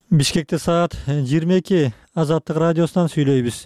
Бишкекте саат 22. Азаттык радиосунан сүйлөйбүз.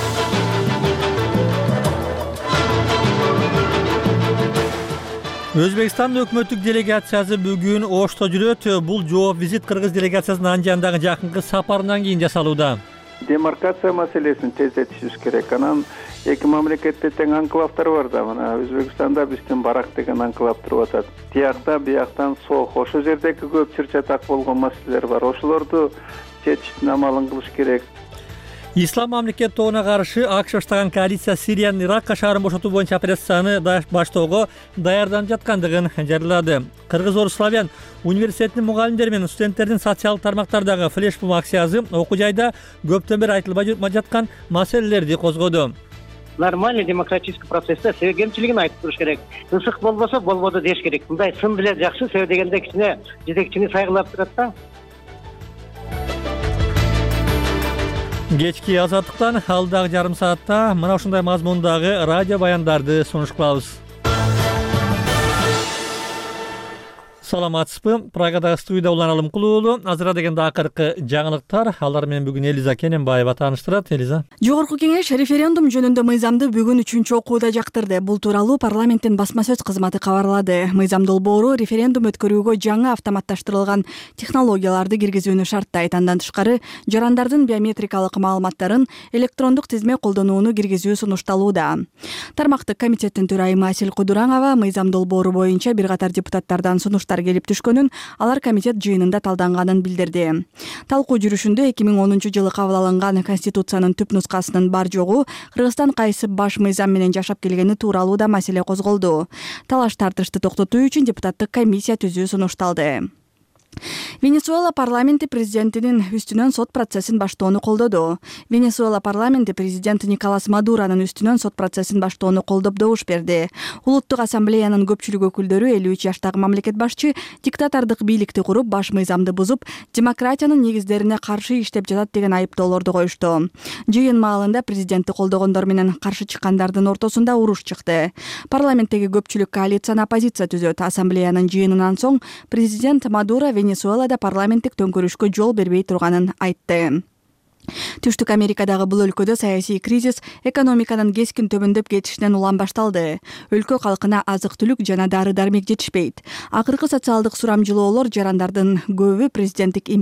Өзбекстандын өкмөттүк делегациясы бүгүн Ошто жүрөт. Бул жооп визит кыргыз делегациясынын Анжандагы жакынкы сапарынан кийин жасалууда. Демаркация маселесин тездетишибиз керек. Анан эки мамлекетте тең анклавдар бар да. Мына Өзбекстанда биздин Барак деген анклав туруп атат. Тиякта бияктан Сох. Ошол жердеги көп чыр-чатак болгон маселелер бар. Ошолорду чечиштин амалын кылыш керек. Ислам мамлекет тобуна каршы АКШ баштаган коалиция Сириянын Иракка шаарын бошотуу боюнча операцияны баштоого даярданып жаткандыгын жарыялады. Кыргыз-Орус славян университетинин мугалимдери менен студенттердин социалдык тармактардагы флешмоб акциясы окуу жайда көптөн бери айтылбай жаткан маселелерди козгоду. Нормальный демократический процессте себеп кемчилигин айтып туруш керек. Ысык болбосо болбоду деш керек. Мындай сын биле жакшы, себеп дегенде кичине жетекчини сайгылап турат да. Кечки азаттыктан алдагы жарым саатта мына ушундай мазмундагы радио баяндарды сунуш кылабыз. Саламатсызбы? Прагадагы студияда Улан Алымкулуулу. Азыра дегенде акыркы жаңылыктар. Алар менен бүгүн Элиза Кененбаева тааныштырат. Элиза. Жогорку кеңеш референдум жөнүндө мыйзамды бүгүн 3-чү окууда жактырды. Бул тууралуу парламенттин басма сөз кызматы кабарлады. Мыйзам долбоору референдум өткөрүүгө жаңы автоматташтырылган технологияларды киргизүүнү шарттайт. Андан тышкары жарандардын биометрикалык маалыматтарын электрондук тизме колдонууну киргизүү сунушталууда. Тармактык комитеттин төрайымы Асел Кудураңова мыйзам долбоору боюнча бир катар депутаттардан сунуштар келип түшкөнүн, алар комитет жыйынында талданганын билдирди. Талкуу жүрүшүндө 2010-жылы кабыл алынган Конституциянын түп нускасынын бар жогу Кыргызстан кайсы баш мыйзам менен жашап келгени тууралуу да маселе козголду. Талаш тартышты токтотуу үчүн депутаттык комиссия түзүү сунушталды. Венесуэла парламенти президентинин үстүнөн сот процессин баштоону колдоду. Венесуэла парламенти президент Николас Мадуронун үстүнөн сот процессин баштоону колдоп добуш берди. Улуттук ассамблеянын көпчүлүк өкүлдөрү 53 жаштагы мамлекет башчы диктатордук бийликти куруп, баш мыйзамды бузуп, демократиянын негиздерине каршы иштеп жатат деген айыптоолорду коюшту. Жыйын маалында президентти колдогондор менен каршы чыккандардын ортосунда уруш чыкты. Парламенттеги көпчүлүк коалицияны оппозиция түзөт. Ассамблеянын жыйынынан соң президент Мадуро Венесуэлада парламенттик төңкөрүшкө жол бербей турганын айтты. Түштүк Америкадагы бул өлкөдө саясий кризис экономиканын кескин төмөндөп кетишинен улам башталды. Өлкө калкына азык-түлүк жана дары-дармек жетишпейт. Акыркы социалдык сурамжылоолор жарандардын көбү президентке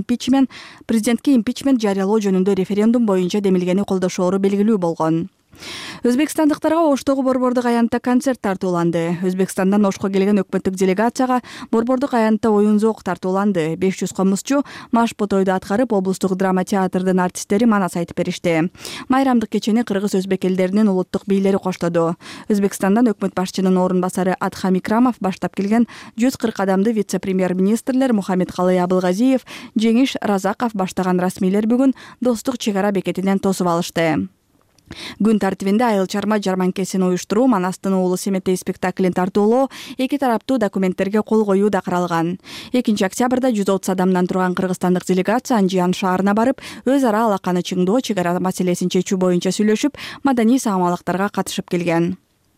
импичмент жарыялоо жөнүндө референдум боюнча демилгени колдошоору белгилүү болгон. Өзбекстандыктарга Оштогу борбордук аянтта концерт тартууланды. Өзбекстандан Ошко келген өкмөттүк делегацияга борбордук аянтта оюн-зоок тартууланды. 500 комузчу машпот ойду аткарып, облустук драма театрдын артисттери манас айтып беришти. Майрамдык кечени кыргыз-өзбек элдеринин улуттук бийлери коштоду. Өзбекстандан өкмөт башчынын орун басары Адхам Икрамов баштап келген 140 адамды вице-премьер-министрлер Мухаммедкалый Абылгазиев, Жеңиш Разаков баштаган расмийлер бүгүн Достук чек ара бекетинен тосуп алышты. Күн тартибинде айыл чарма жарманкесин уюштуруу, Манастын уулу Семетей спектаклин тартуулоо, эки тараптуу документтерге кол коюу да каралган. 2-октябрда 130 адамдан турган кыргызстандык делегация Анжиян шаарына барып, өз ара алаканы чыңдоо, чек ара маселесин чечүү боюнча сүйлөшүп, маданий саамалыктарга катышып келген.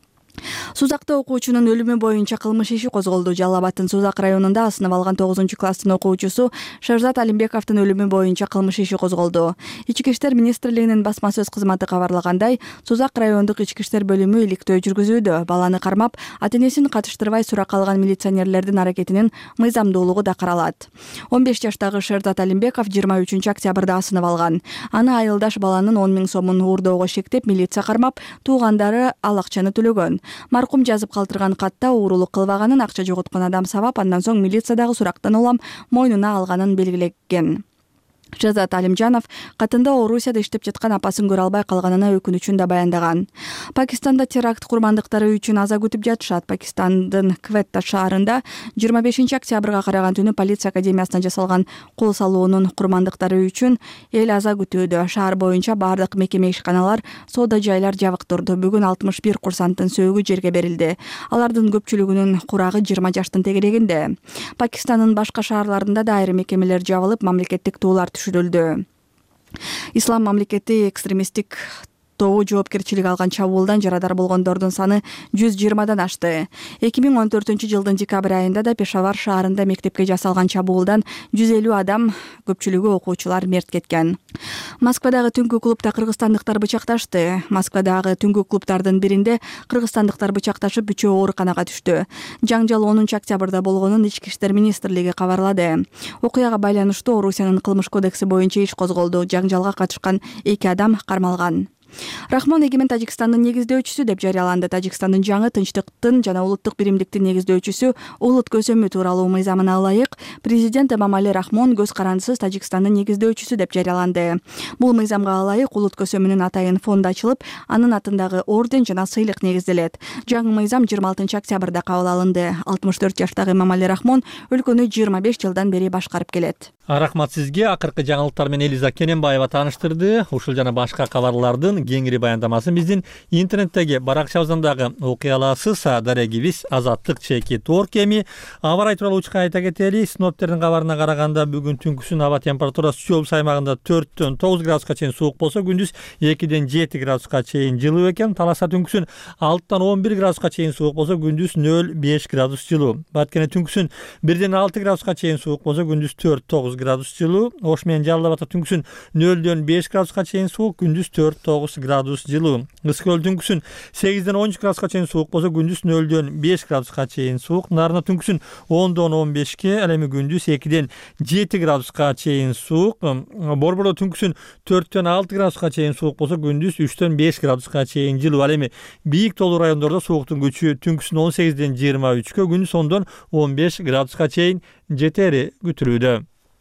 Сузакта окуучунун өлүмү боюнча кылмыш иши козголду. Жалал Абадтын Сузак районунда сынып алган 9-класстын окуучусу Шерзат Алимбековдун өлүмү боюнча кылмыш иши козголду. Ички иштер министрлигинин басма сөз кызматы кабарлагандай, Сузак райондук ички иштер бөлүмү иликтөө жүргүзүүдө. Баланы кармап, ата-энесин катыштырбай сурак алган милиционерлердин аракетинин мыйзамдуулугу да каралат. 15 жаштагы Шерзат Алимбеков 23-октябрда сынып алган. Аны айылдаш баланын 10 000 сомун уурдоого шектеп, милиция кармап, туугандары ал акчаны төлөгөн. Маркум жазып калтырган катта уурулук кылбаганын, акча жоготкон адам сабап, андан соң милициядагы сурактан улам мойнуна алганын белгилеген. Шерзат Алимжанов катында Орусияда иштеп жаткан апасын көрө албай калганына өкүнүчүн да баяндаган. Пакистанда теракт курмандыктары үчүн аза күтүп жатышат. Пакистандын Кветта шаарында 25-октябрга караган түнү полиция академиясына жасалган кол салуунун курмандыктары үчүн эл аза күтүүдө. Шаар боюнча бардык мекеме ишканалар, соода жайлар жабык турду. Бүгүн 61 курсанттын сөөгү жерге берилди. Алардын көпчүлүгүнүн курагы 20 жаштын тегерегинде. Пакистандын башка шаарларында да айрым мекемелер жабылып, мамлекеттик туулар түшүрүлдү. Ислам мамлекети экстремисттик токтоого жоопкерчилик алган чабуулдан жарадар болгондордун саны 120дан ашты. 2014-жылдын декабрь айында да Пешавар шаарында мектепке жасалган чабуулдан 150 адам, көпчүлүгү окуучулар мерт кеткен. Москвадагы түнкү клубда кыргызстандыктар бычакташты. Москвадагы түнкү клубтардын биринде кыргызстандыктар бычакташып, 3 ооруканага түштү. Жаңжал 10 октябрда болгонун Ички иштер министрлиги кабарлады. Окуяга байланыштуу Орусиянын кылмыш кодекси боюнча иш козголду. Жаңжалга катышкан 2 адам кармалган. Рахмон эгемен Тажикстандын негиздөөчүсү деп жарыяланды. Тажикстандын жаңы тынчтыктын жана улуттук биримдиктин негиздөөчүсү улут көсөмү тууралуу мыйзамына ылайык президент Эмомали Рахмон көз карандысыз Тажикстандын негиздөөчүсү деп жарыяланды. Бул мыйзамга ылайык улут көсөмүнүн атайын фонду ачылып, анын атындагы орден жана сыйлык негизделет. Жаңы мыйзам 26 октябрда кабыл алынды. 64 жаштагы Эмомали Рахмон өлкөнү 25 жылдан бери башкарып келет. Рахмат сизге. Акыркы жаңылыктар менен Элиза Кененбаева тааныштырды. Ушул жана башка кабарлардын кеңири баяндамасын биздин интернеттеги баракчабыздан дагы окуй аласыз. Дарегибиз Азаттык чеки Торк эми аба ырайы тууралуу учка айта кетели. Синоптиктердин кабарына караганда бүгүн түнкүсүн аба температурасы Чүй облусу аймагында 4-төн 9 градуска чейин суук болсо, күндүз 2-ден 7 градуска чейин жылуу экен. Таласа түнкүсүн 6-тан 11 градуска чейин суук болсо, күндүз 0-5 градус жылуу. Баткене түнкүсүн 1-ден 6 градуска чейин суук болсо, күндүз 4-9 градус жылуу. Ош менен Жалал Абадта түнкүсүн 0-дөн 5 градуска чейин суук, күндүз 4-9 градус жылуу. Ысык Көл түнкүсүн 8-ден 13 градуска чейин суук болсо, күндүз 0-дөн 5 градуска чейин суук. Нарына түнкүсүн 10-дон 15ке, ал эми күндүз 2-ден 7 градуска чейин суук. Борбордо түнкүсүн 4-төн 6 градуска чейин суук болсо, күндүз 3-төн 5 градуска чейин жылуу. Ал эми бийик тоолуу райондордо сууктун күчү түнкүсүн 18-ден 23-кө, күндүз 10-дон 15 градуска чейин жетери күтүлүүдө.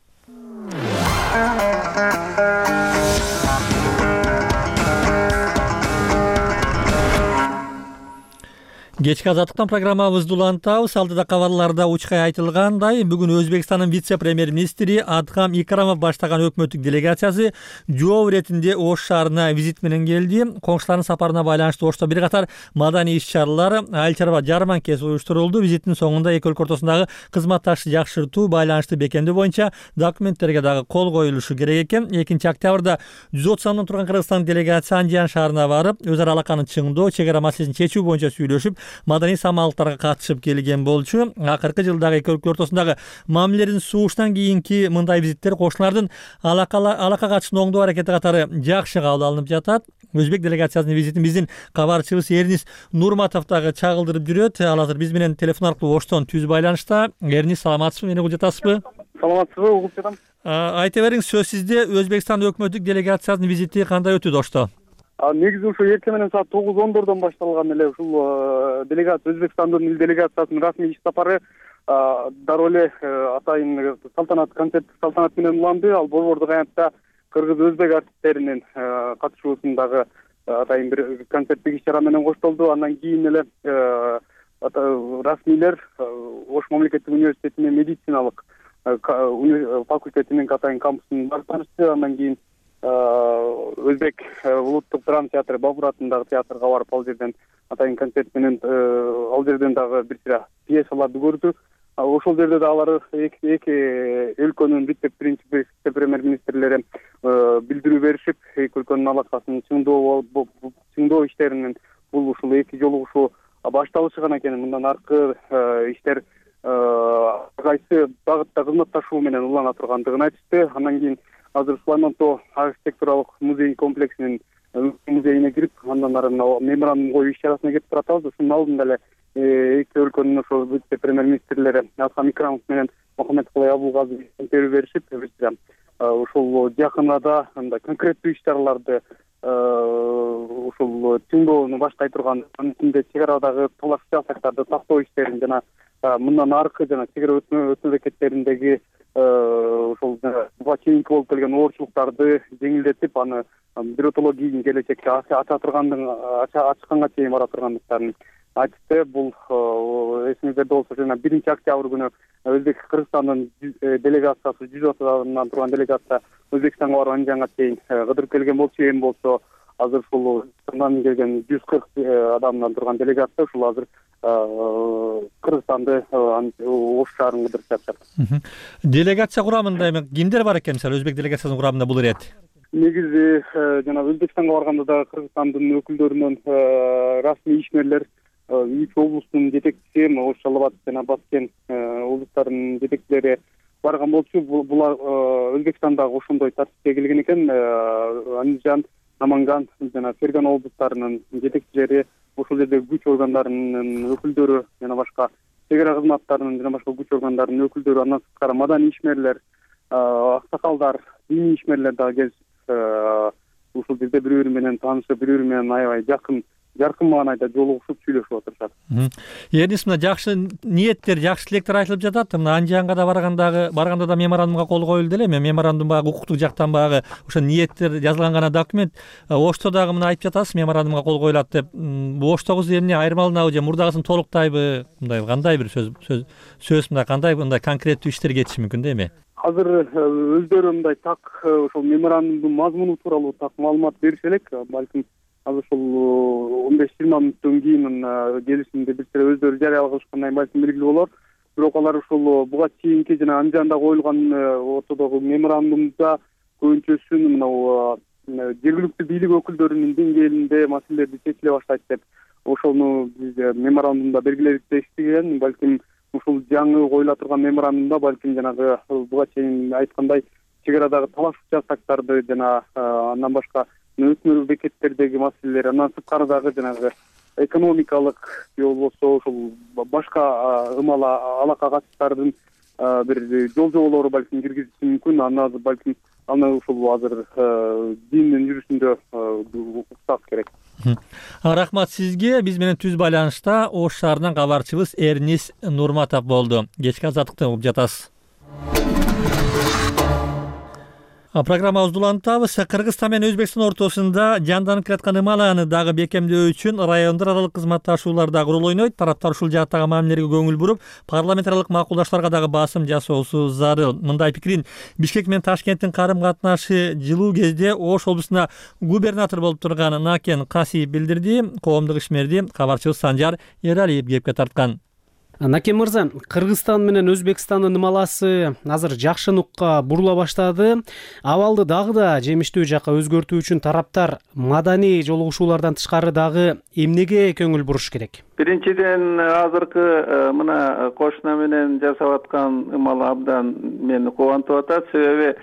Кечки азаттыктан программабызды улантабыз. Алдыда кабарларда учкай айтылгандай, бүгүн Өзбекстандын вице-премьер-министри Адхам Икрамов баштаган өкмөттүк делегациясы жоо иретинде Ош шаарына визит менен келди. Коңшулардын сапарына байланыштуу Ошто бир катар маданий иш-чаралар, айыл чарба жарманкеси уюштурулду. Визиттин соңунда эки өлкө ортосундагы кызматташты жакшыртуу, байланышты бекемдөө боюнча документтерге дагы кол коюлушу керек экен. 2 октябрда 130 адамдан турган Кыргызстан делегациясы Андиян шаарына барып, өз ара алаканы чыңдоо, чек ара маселесин чечүү боюнча сүйлөшүп, маданий самалыктарга катышып келген болчу. Акыркы жылдагы эки өлкө ортосундагы мамилелердин сууштан кийинки мындай визиттер кошуналардын алака катышын оңдоо аракети катары жакшы кабыл алынып жатат. Өзбек делегациясынын визитин биздин кабарчыбыз Эрнис Нурматов дагы чагылдырып жүрөт. Ал азыр биз менен телефон аркылуу Оштон түз байланышта. Эрнис, саламатсызбы? Мени угуп жатасызбы? Саламатсызбы? Угуп жатам. Айта бериңиз, сөз сизде. Өзбекстан өкмөттүк делегациясынын визити кандай өтүүдө Ошто? Негизи ушу эртең менен саат 9:10 башталган эле ушул делегация, Өзбекстандын ил делегациясынын расмий иш сапары дароо эле атайын салтанат менен уланды. Ал борбордук аянтта кыргыз-өзбек артисттеринин катышуусундагы атайын бир концерттик иш-чара менен коштолду. Андан кийин эле расмийлер Ош мамлекеттик университетинин медициналык факультетинин атайын кампусун барып таанышты. Андан кийин Өзбек улуттук драма театры Бабур атындагы театрга барып, ал жерден атайын концерт менен ал жерден дагы бир сыйра пьесаларды көрдү. Ошол жерде да алар эки өлкөнүн вице-премьер-министрлери билдирүү беришип, эки өлкөнүн алакасын чыңдоо иштеринин бул ушул эки жолугушуу башталышкан экен. Мындан аркы иштер кайсы багытта кызматташуу менен улана тургандыгын айтышты. Андан кийин азыр Сулаймантоо архитектуралык музей комплексинин музейине кирип, андан ары меморандум коюу иш-чарасына кетип турат. Ушунун алдында эле эки өлкөнүн ошол вице-премьер-министрлери Адхам Икрамов менен Мухаммедкулай Абулгазы интервью беришип, ушул жакын арада конкреттүү иш-чараларды ушул чыңдоону баштай турган, анын ичинде чек арадагы талаш жасактарды тактоо иштерин жана мындан аркы жана чек ара өтмө бекеттериндеги ошол чейинки болуп келген оорчулуктарды жеңилдетип, аны биротолог кийин келечекте ачканга чейин бара тургандыктарын айтты. Бул эсиңиздерде болсо, жана 1 октябрь күнү Өзбек Кыргызстандын делегациясы 130 адамдан турган делегация Өзбекстанга барып Андиянга чейин кыдырып келген болчу. Эми болсо азыр ушул Өзбекстандан келген 140 адамдан турган делегация ушул азыр Кыргызстанды Ош шаарын кыдырып жатат. Делегация курамында эми кимдер бар экен? Мисалы Өзбек делегациясынын курамында бул ирет. негизи жана Өзбекстанга барганда дагы Кыргызстандын өкүлдөрүнөн расмий ишмерлер 3 облустун жетекчиси Ош, Жалал Абад жана Баскен облустарынын жетекчилери барган болчу. Булар Өзбекстандагы ошондой тартипке келген экен. Андижан, Наманган жана Фергана облустарынын жетекчилери, ошол жерде күч органдарынын өкүлдөрү жана башка чек ара кызматтарынын жана башка күч органдарынын өкүлдөрү, андан сырткары маданий ишмерлер, аксакалдар, диний ишмерлер дагы келишип, ушул жерде бири-бири менен таанышып, бири-бири менен аябай жаркын маанайда жолугушуп сүйлөшүп отурушат. Эрнис, мына жакшы ниеттер, жакшы тилектер айтылып жатат. Мына Анжиянга да барганда да меморандумга кол коюлду эле. Меморандум багы укуктук жактан багы ошо ниеттер жазылган гана документ. Ошто дагы мына айтып жатасыз, меморандумга кол коюлат деп. Оштогу эмне айырмаланабы же мурдагысын толуктайбы? Мындай кандай бир сөз мындай кандай конкреттүү иштер кетиши мүмкүн да эми? Азыр өздөрү мындай так ошол меморандумдун мазмуну тууралуу так маалымат берише элек. Балким азыр ушул 15-20 мүнөттөн кийин келишимди бир сыйра өздөрү жарыялаа кылышкандан балким белгилүү болор. Бирок алар ушул буга чейинки жана Анжанда коюлган ортодогу меморандумда көбүнчөсүн мынау жергиликтүү бийлик өкүлдөрүнүн деңгээлинде маселелерди чечиле баштайт деп ошону биз меморандумда белгиледик дешти. Балким ушул жаңы коюла турган меморандумда балким жанагы буга чейин айткандай чек арадагы талаш участактарды жана андан башка өтмөр бекеттердеги маселелер, андан сырткары дагы жанагы экономикалык же болбосо ушул башка ымала алака катыштардын бир жол жоболору балким киргизиши мүмкүн. Аны ушул азыр диндин жүрүшүндө уксак керек. Рахмат сизге. Биз менен түз байланышта Ош шаарынан кабарчыбыз Эрнис Нурматов болду. Кечки азаттыкты угуп жатасыз. Программабызды улантабыз. Кыргызстан менен Өзбекстан ортосунда жанданып келаткан ымаланы дагы бекемдөө үчүн райондор аралык кызматташуулар дагы роль ойнойт. Тараптар ушул жааттагы мамилелерге көңүл буруп, парламентаралык макулдаштарга дагы басым жасоосу зарыл. Мындай пикирин Бишкек менен Ташкенттин карым-катнашы жылуу кезде Ош облусуна губернатор болуп турган Накен Касиев билдирди. Коомдук ишмерди кабарчыбыз Санжар Эралиев кепке тарткан. Накен мырза, Кыргызстан менен Өзбекстандын ымаласы азыр жакшы нукка бурула баштады. Абалды дагы да жемиштүү жакка өзгөртүү үчүн тараптар маданий жолугушуулардан тышкары дагы эмнеге көңүл буруш керек? Биринчиден азыркы мына кошуна менен жасап аткан ымал абдан мени кубантып атат. Себеби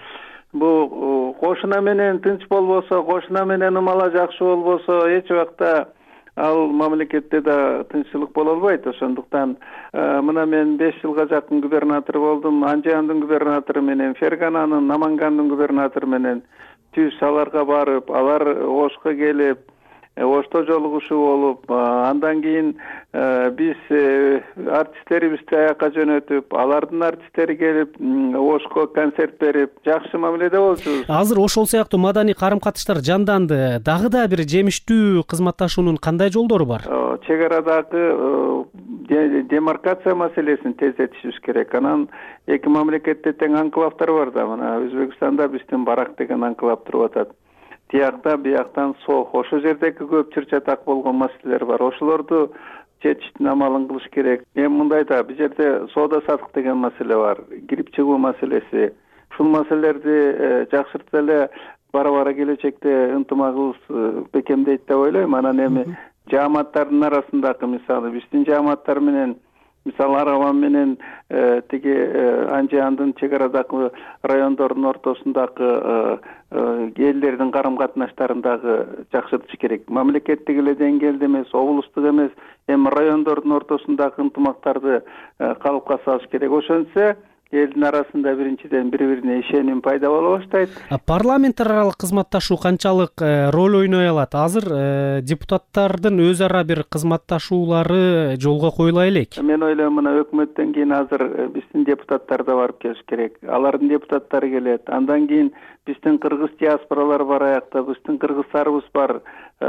бул кошуна менен тынч болбосо, кошуна менен ымала жакшы болбосо эч убакта ал мамлекетте да тынччылык боло албайт. Ошондуктан мына мен 5 жылга жакын губернатор болдум. Анжиандын губернатору менен, Фергананын, Намангандын губернатору менен түз аларга барып, алар Ошко келип, Ошто жолугушуу болуп, андан кийин биз артисттерибизди аякка жөнөтүп, алардын артисттери келип, Ошко концерт берип, жакшы мамиледе болчубуз. Азыр ошол сыяктуу маданий карым-катыштар жанданды. Дагы да бир жемиштүү кызматташуунун кандай жолдору бар? Чек арадагы демаркация маселесин тездетишибиз керек. Анан эки мамлекетте тең анклавдар бар да. Мына Өзбекстанда биздин Барак деген анклав туруп атат. Тиякта, бияктан Сох. Ошол жердеги көп чыр-чатак болгон маселелер бар. Ошолорду чечиштин амалын кылыш керек. Эми мындай да, бул жерде соода саттык деген маселе бар. Кирип чыгуу маселеси. Ушул маселелерди жакшыртып эле бара-бара келечекте ынтымагыбыз бекемдейт деп ойлойм. Анан эми жааматтардын арасындагы мисалы биздин жааматтар менен, мисалы Арабан менен тиги Анжиандын чек арадагы райондордун ортосундагы элдердин карым-катнаштарын дагы жакшыртыш керек. Мамлекеттик эле деңгээлде эмес, облустук эмес, эми райондордун ортосундагы ынтымактарды калыпка салыш керек. Ошентсе элдин арасында биринчиден бири-бирине ишеним пайда боло баштайт. Парламент аралык кызматташуу канчалык роль ойной алат? Азыр депутаттардын өз ара бир кызматташуулары жолго коюла элек. Мен ойлойм, мына өкмөттөн кийин азыр биздин депутаттар да барып келиш керек. Алардын депутаттары келет. Андан кийин биздин кыргыз диаспоралар бар аякта, биздин кыргыздарыбыз бар,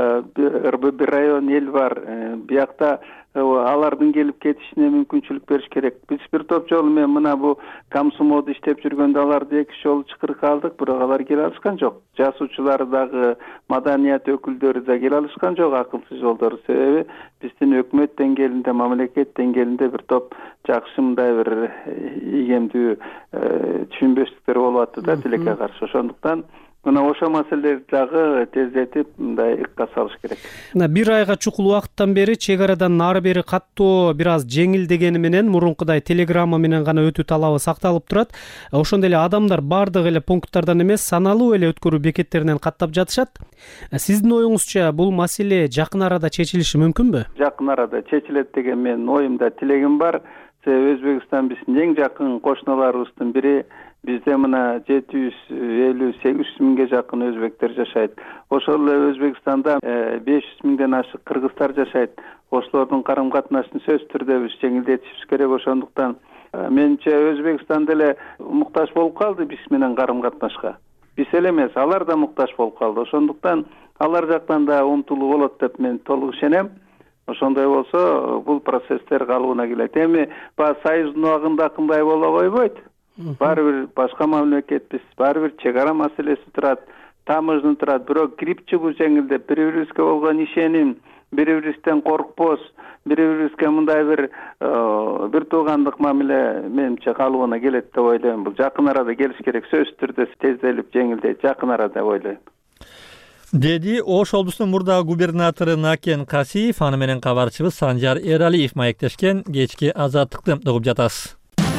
бир район эл бар. Биякта алардын келип кетишине мүмкүнчүлүк бериш керек. Биз бир топ жолу мен мына бу Комсомолдо иштеп жүргөндө аларды 2 жолу чакырып алдык, бирок алар келе алышкан жок. Жасуучулар дагы, маданият өкүлдөрү да келе алышкан жок акылсыз жолдор. Себеби биздин өкмөт деңгээлинде, мамлекет деңгээлинде бир топ жакшы мындай бир ийгемдүү түшүнбөстүктөр болуп атты да тилекке каршы. Ошондуктан мына ошол маселелерди дагы тездетип мындай ыкка салыш керек. Мына 1 айга чукул убакыттан бери чек арадан нары бери каттоо бир аз жеңилдегени менен мурункудай телеграмма менен гана өтүү талабы сакталып турат. Ошондой эле адамдар бардык эле пункттардан эмес, саналуу эле өткөрүү бекеттеринен каттап жатышат. Сиздин оюңузча бул маселе жакын арада чечилиши мүмкүнбү? Жакын арада чечилет деген менин оюмда, тилегим бар. Өзбекстан биздин эң жакын кошуналарыбыздын бири. Бизде мына 758 миңге жакын өзбектер жашайт. Ошол эле Өзбекстанда 500 миңден ашык кыргыздар жашайт. Ошолордун карым-катнашын сөзсүз түрдө биз жеңилдетишибиз керек. Ошондуктан менимче Өзбекстан деле муктаж болуп калды биз менен карым-катнашка. Биз эле эмес, алар да муктаж болуп калды. Ошондуктан алар жактан да умтулуу болот деп мен толук ишенем. Ошондой болсо бул процесстер калыбына келет. Эми баягы союздун убагында кандай боло койбойт. Баары бир башка мамлекетпиз, баары бир чек ара маселеси турат, таможня турат. Бирок кирип чыгуу жеңилдеп, бири-бирибизге болгон ишеним, бири-бирибизден коркпос, бири-бирибизге мындай бир туугандык мамиле менимче калыбына келет деп ойлойм. Бул жакын арада келиш керек, сөзсүз түрдө тезделип жеңилдейт жакын арада деп ойлойм. Деди Ош облусунун мурдагы губернатору Накен Касиев, аны менен кабарчыбыз Санжар Эралиев маектешкен. Кечки азаттыкты угуп жатасыз.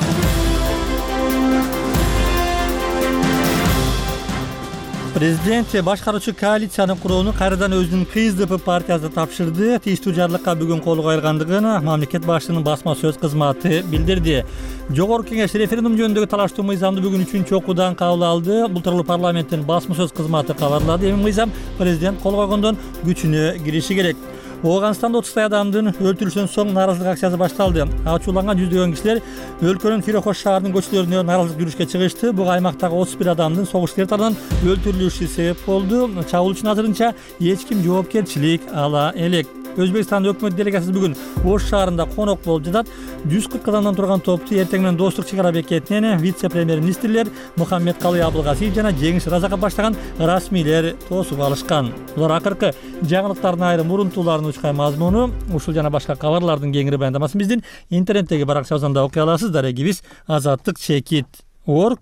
Президент башкаруучу коалицияны курууну кайрадан өзүнүн КСДП партиясына тапшырды. Тийиштүү жарлыкка бүгүн кол коюлгандыгын мамлекет башчысынын басма сөз кызматы билдирди. Жогорку кеңеш референдум жөнүндөгү талаштуу мыйзамды бүгүн 3-чү окуудан кабыл алды. Бул тууралуу парламенттин басма сөз кызматы кабарлады. Эми мыйзам президент кол койгондон күчүнө кириши керек. Ооганстанда 30 адамдын өлтүрүлүшүнөн соң нааразылык акциясы башталды. Ачууланган жүздөгөн кишилер өлкөнүн Фирохош шаарынын көчөлөрүнө нааразылык жүрүшкө чыгышты. Буга аймактагы 31 адамдын согуш тарабынан өлтүрүлүшү себеп болду. Чабуулчунун азырынча эч ким жоопкерчилик ала элек. Өзбекстан өкмөт делегациясы бүгүн Ош шаарында конок болуп жатат. 140 адамдан турган топту эртең менен Достук чек ара бекетинен вице-премьер-министрлер Мухаммед Калый Абылгасиев жана Жеңиш Разаков баштаган расмийлер тосуп алышкан. Булар акыркы жаңылыктардын айрым мурунтууларын учкай мазмуну, ушул жана башка кабарлардын кеңири баяндамасын биздин интернеттеги баракчабыздан да окуй аласыз. Дарегибиз azattik.org.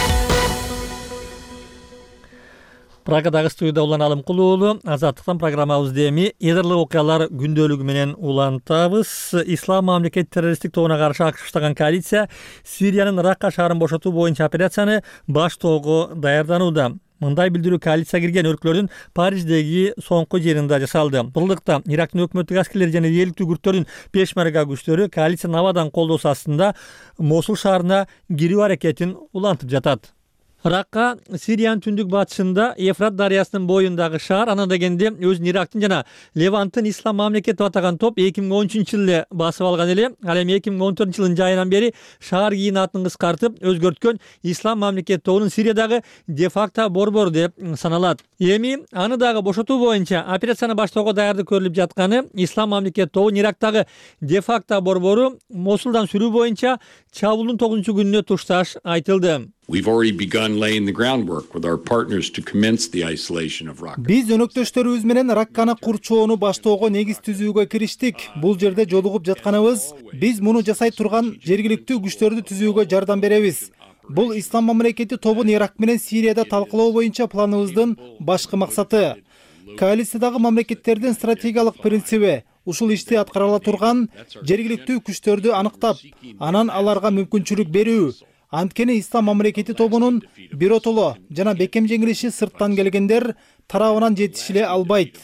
Прагадагы студияда Улан Алымкулуу, Азаттыктан программабызды эми эдерлик окуялар күндөлүгү менен улантабыз. Ислам мамлекет террористтик тобуна каршы акыркыштаган коалиция Сириянын Ракка шаарын бошотуу боюнча операцияны баштоого даярданууда. Мындай билдирүү коалиция кирген өлкөлөрдүн Париждеги соңку жеринде жасалды. Бурлукта Ирактын өкмөттүк аскерлери жана элиттүү күрттөрдүн пешмерга күчтөрү коалициянын абадан колдоосу астында Мосул шаарына кирүү аракетин улантып жатат. Ракка Сириянын түндүк батышында Ефрат дарыясынын боюндагы шаар. Аны дегенде өзүн Ирактын жана Леванттын ислам мамлекети деп атаган топ 2013 жылы басып алган эле. Ал эми 2014 жылдын жайынан бери шаар кийин атын кыскартып өзгөрткөн ислам мамлекет тобунун Сириядагы де-факто борбору деп саналат. Эми аны дагы бошотуу боюнча операцияны баштоого даярдык көрүлүп жатканы ислам мамлекет тобунун Ирактагы де-факто борбору Мосулдан сүрүү боюнча чабуулдун 9-күнүнө тушташ айтылды. We've already begun laying the groundwork with our partners to commence the isolation of Raqqa. Биз өнөктөштөрүбүз менен Ракканы курчоону баштоого негиз түзүүгө кириштик. Бул жерде жолугуп жатканыбыз, биз муну жасай турган жергиликтүү күчтөрдү түзүүгө жардам беребиз. Бул ислам мамлекети тобун Ирак менен Сирияда талкылоо боюнча планыбыздын башкы максаты. Коалициядагы мамлекеттердин стратегиялык принциби ушул ишти аткара ала турган жергиликтүү күчтөрдү аныктап, анан аларга мүмкүнчүлүк берүү. Анткени ислам мамлекети тобунун биротоло жана бекем жеңилиши сырттан келгендер тарабынан жетишиле албайт.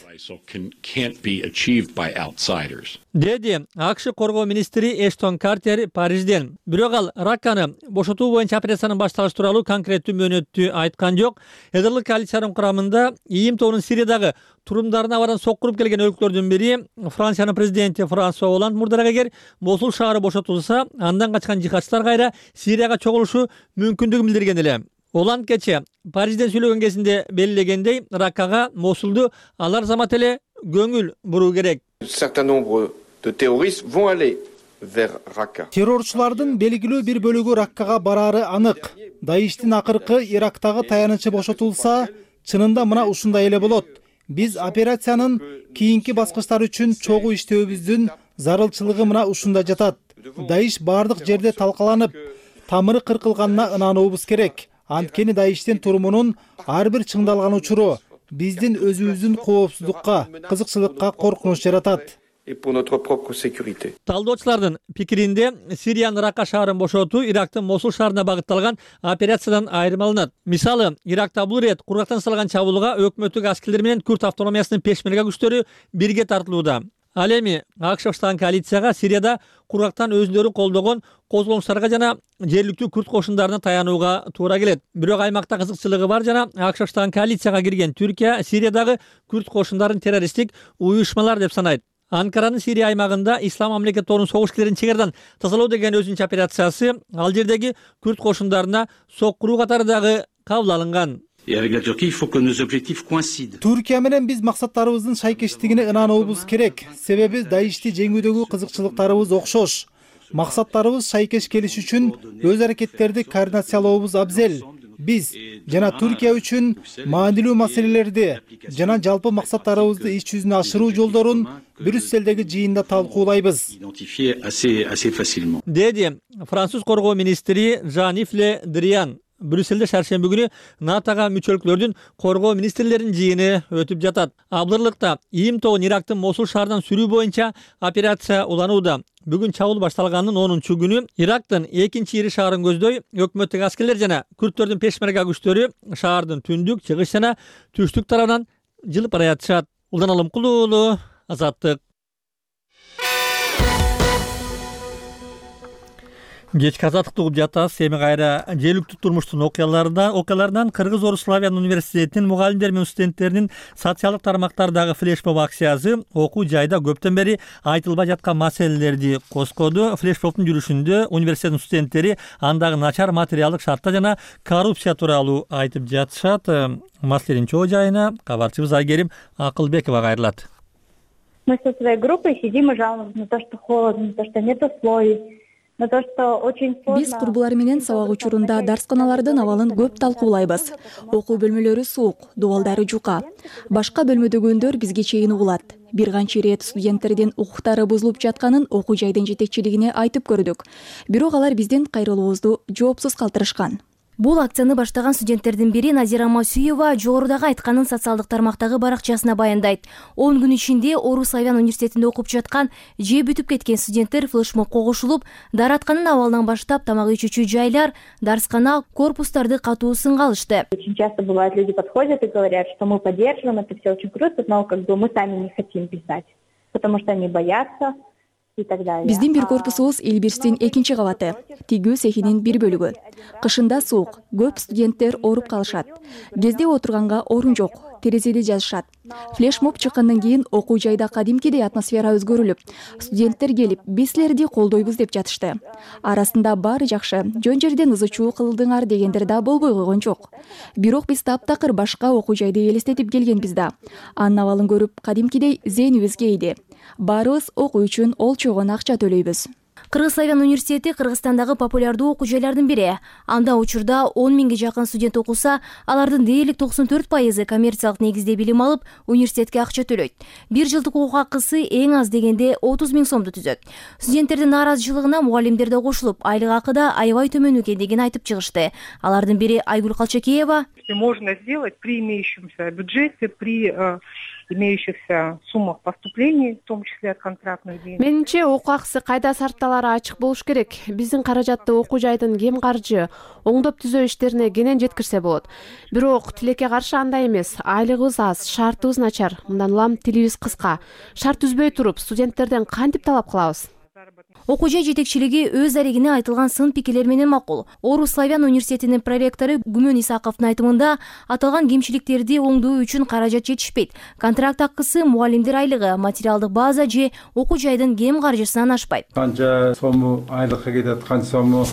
Деди АКШ коргоо министри Эштон Картер Парижден. Бирок ал Ракканы бошотуу боюнча операциянын башталышы тууралуу конкреттүү мөөнөттү айткан жок. Эдерлик коалициянын курамында ИИМ тобунун Сириядагы турумдарына абадан соккуруп келген өлкөлөрдүн бири Франциянын президенти Франсуа Оланд мурдараак эгер Мосул шаары бошотулса, андан качкан жихадчылар кайра Сирияга чогулушу мүмкүндүгүн билдирген эле. Оланд кече Парижден сүйлөгөн кезинде белгилегендей, Раккага, Мосулду алар замат эле көңүл буруу керек. Террорчулардын белгилүү бир бөлүгү Раккага бараары анык. Даиштин акыркы Ирактагы таянычы бошотулса, чынында мына ушундай эле болот. Биз операциянын кийинки баскычтары үчүн чогуу иштөөбүздүн зарылчылыгы мына ушунда жатат. Даиш бардык жерде талкаланып, тамыры кыркылганына ынануубуз керек. Анткени Даиштин турумунун ар бир чыңдалган учуру биздин өзүбүздүн коопсуздукка, кызыкчылыкка коркунуч жаратат. Талдоочулардын пикиринде Сириянын Ракка шаарын бошотуу Ирактын Мосул шаарына багытталган операциядан айырмаланат. Мисалы, Иракта бул ирет кургактан салган чабуулга өкмөттүк аскерлер менен Күрд автономиясынын пешмерга күчтөрү бирге тартылууда. Ал эми АКШ баштаган коалицияга Сирияда кургактан өзүндөрүн колдогон козголуңчтарга жана жергиликтүү Күрд кошундарына таянууга туура келет. Бирок аймакта кызыкчылыгы бар жана АКШ баштаган коалицияга кирген Түркия Сириядагы Күрд кошундарын террористтик уюшмалар деп санайт. Анкаранын Сирия аймагында Ислам мамлекетторунун согуш-килерин чегерден тазалоо деген өзүнчө операциясы ал жердеги Күрд кошундарына соккуруу катары дагы кабыл алынган. Түркия менен биз максаттарыбыздын шайкештигине ынануубуз керек. Себеби Даишти жеңүүдөгү кызыкчылыктарыбыз окшош. Максаттарыбыз шайкеш келиш үчүн өз аракеттерди координациялообуз абзел. Биз жана Түркия үчүн маанилүү маселелерди жана жалпы максаттарыбызды иш жүзүнө ашыруу жолдорун Брюсселдеги жыйында талкуулайбыз. Деди Француз коргоо министри Жан-Ив Ле Дриан. Брюсселде шаршемби күнү НАТОга мүчөлүктөрдүн коргоо министрлеринин жыйыны өтүп жатат. Абдырлыкта ИИМ тобун Ирактын Мосул шаарынан сүрүү боюнча операция уланууда. Бүгүн чабуул башталганын 10-чу күнү Ирактын экинчи ири шаарын көздөй өкмөттүк аскерлер жана күрдтөрдүн пешмерга күчтөрү шаардын түндүк, чыгыш жана түштүк тарабынан жылып баратышат. Улдан Алымкулуу уулу, Азаттык. Кечки азаттыкты угуп жатасыз. Эми кайра желүктүү турмуштун окуяларынан Кыргыз Орус Славян университетинин мугалимдери менен студенттеринин социалдык тармактардагы флешмоб акциясы окуу жайда көптөн бери айтылбай жаткан маселелерди коскоду. Флешмобдун жүрүшүндө университеттин студенттери андагы начар материалдык шартта жана коррупция тууралуу айтып жатышат. Маселенин чоо жайына кабарчыбыз Айгерим Акылбекова кайрылат. Мы со своей группой сидим и жалуемся на то, что холодно, на то, что нет условий. Биз курбулар менен сабак учурунда дарсканалардын абалын көп талкуулайбыз. Окуу бөлмөлөрү суук, дубалдары жука. Башка бөлмөдөгүндөр бизге чейин угулат. Бир канча ирет студенттердин укуктары бузулуп жатканын окуу жайдын жетекчилигине айтып көрдүк. Бирок алар биздин кайрылуубузду жоопсуз калтырышкан. Бул акцияны баштаган студенттердин бири Назира Масуева жогорудагы айтканын социалдык тармактагы баракчасына баяндайт. 10 күн ичинде Орус Славян университетинде окуп жаткан же бүтүп кеткен студенттер флешмобко кошулуп, даратканын абалынан баштап тамак ичүүчү жайлар, дарскана, корпустарды катуу сынга алышты. Очень часто бывает, люди подходят и говорят, что мы поддерживаем, это все очень круто, но мы сами не хотим писать, потому что они боятся. Биздин бир корпусубуз Элбирстин экинчи кабаты, тигүү цехинин бир бөлүгү. Кышында суук, көп студенттер ооруп калышат. Кезде отурганга орун жок, терезеде жазышат. Флешмоб чыккандан кийин окуу жайда кадимкидей атмосфера өзгөрүлүп, студенттер келип, биз силерди колдойбуз деп жатышты. Арасында баары жакшы, жөн жерден ызычуу кылдыңар дегендер да болбой койгон жок. Бирок биз таптакыр башка окуу жайды элестетип келгенбиз да. Анын абалын көрүп, кадимкидей зээнибиз кейди. Барыбыз окуу үчүн олчогон акча төлөйбүз. Кыргыз Славян университети Кыргызстандагы популярдуу окуу жайлардын бири. Анда учурда 10 миңге жакын студент окуса, алардын дээрлик 94% коммерциялык негизде билим алып, университетке акча төлөйт. Бир жылдык окуу акысы эң аз дегенде 30 миң сомду түзөт. Студенттердин нааразычылыгына мугалимдер да кошулуп, айлык акы да аябай төмөн экендигин айтып чыгышты. Алардын бири Айгүл Калчакеева. Можно сделать при имеющемся бюджете, при имеющихся суммах поступлений, в том числе от контрактных денег. Менимче окуу акысы кайда сарпталары ачык болуш керек. Биздин каражатты окуу жайдын кем каржы, оңдоп түзөө иштерине кенен жеткирсе болот. Бирок тилекке каршы андай эмес. Айлыгыбыз аз, шартыбыз начар. Мындан улам тилибиз кыска. Шарт түзбөй туруп, студенттерден кантип талап кылабыз? Окуу жай жетекчилиги өз дарегине айтылган сын пикирлер менен макул. Орус Славян университетинин проректору Гүмөн Исаковдун айтымында аталган кемчиликтерди оңдоо үчүн каражат жетишпейт. Контракт акысы, мугалимдер айлыгы, материалдык база же окуу жайдын кем каржысынан ашпайт. Канча сому айлыкка кетет, канча сому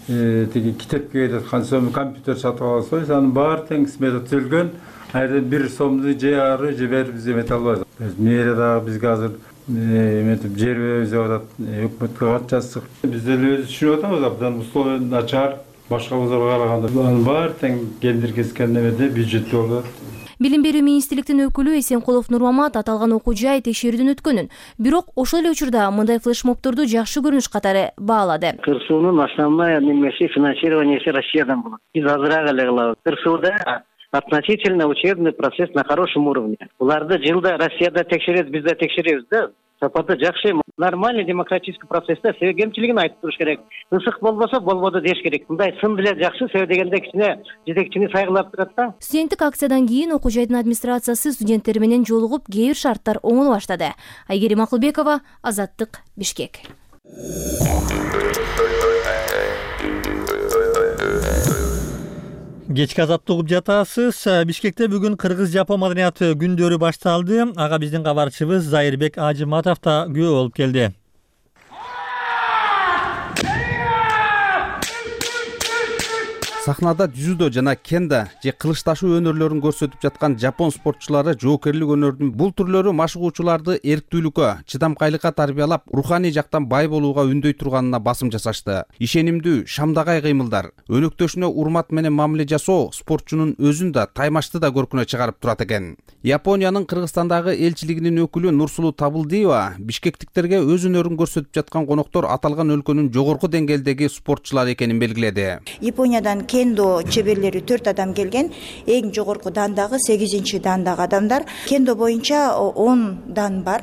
тиги китепке кетет, канча сому компьютер сатып алсаңыз, анын баары тең смета түзүлгөн. Айда бир сомду же ары же бери биз эмете албайбыз. Мэрияда бизге азыр эметип жербебиз деп атат, өкмөткө кат жаздык. Биз деле өзү түшүнүп атабыз, абдан условия начар, башка вуздарга караганда. Анын баары тең кемдир кескен эмеде бюджетте болот. Билим берүү министрликтин өкүлү Эсенкулов Нурмамат аталган окуу жай текшерүүдөн өткөнүн, бирок ошол эле учурда мындай флешмобторду жакшы көрүнүш катары баалады. КырСУнун основная немеси финансированиеси Россиядан болот. Биз азыраак эле кылабыз. КырСУда относительно учебный процесс на хорошем уровне. Буларды жылда Россияда текшерет, бизде текшеребиз да. Сапаты жакшы, нормальный демократический процессте себеп кемчилигин айтып туруш керек. Ысык болбосо болбоду деш керек. Мындай сын деле жакшы, себеп дегенде кичине жетекчини сайгылап турат да. Студенттик акциядан кийин окуу жайдын администрациясы студенттер менен жолугуп, кээ бир шарттар оңоло баштады. Айгерим Акылбекова, Азаттык, Бишкек. Кечки азапты угуп жатасыз. Бишкекте бүгүн Кыргыз-Жапон маданияты күндөрү башталды. Ага биздин кабарчыбыз Зайырбек Ажыматов да күбө болуп келди. Сахнада дзюдо жана кендо же кылычташуу өнөрлөрүн көрсөтүп жаткан жапон спортчулары жоокерлик өнөрдүн бул түрлөрү машыгуучуларды эрктүүлүккө, чыдамкайлыкка тарбиялап, руханий жактан бай болууга үндөй турганына басым жасашты. Ишенимдүү, шамдагай кыймылдар, өнөктөшүнө урмат менен мамиле жасоо спортчунун өзүн да, таймашты да көркүнө чыгарып турат экен. Япониянын Кыргызстандагы элчилигинин өкүлү Нурсулуу Табылдиева бишкектиктерге өз өнөрүн көрсөтүп жаткан коноктор аталган өлкөнүн жогорку деңгээлдеги спортчулар экенин белгиледи. Япониядан кендо чеберлери 4 адам келген, эң жогорку дандагы 8-чи дандагы адамдар. Кендо боюнча 10 дан бар,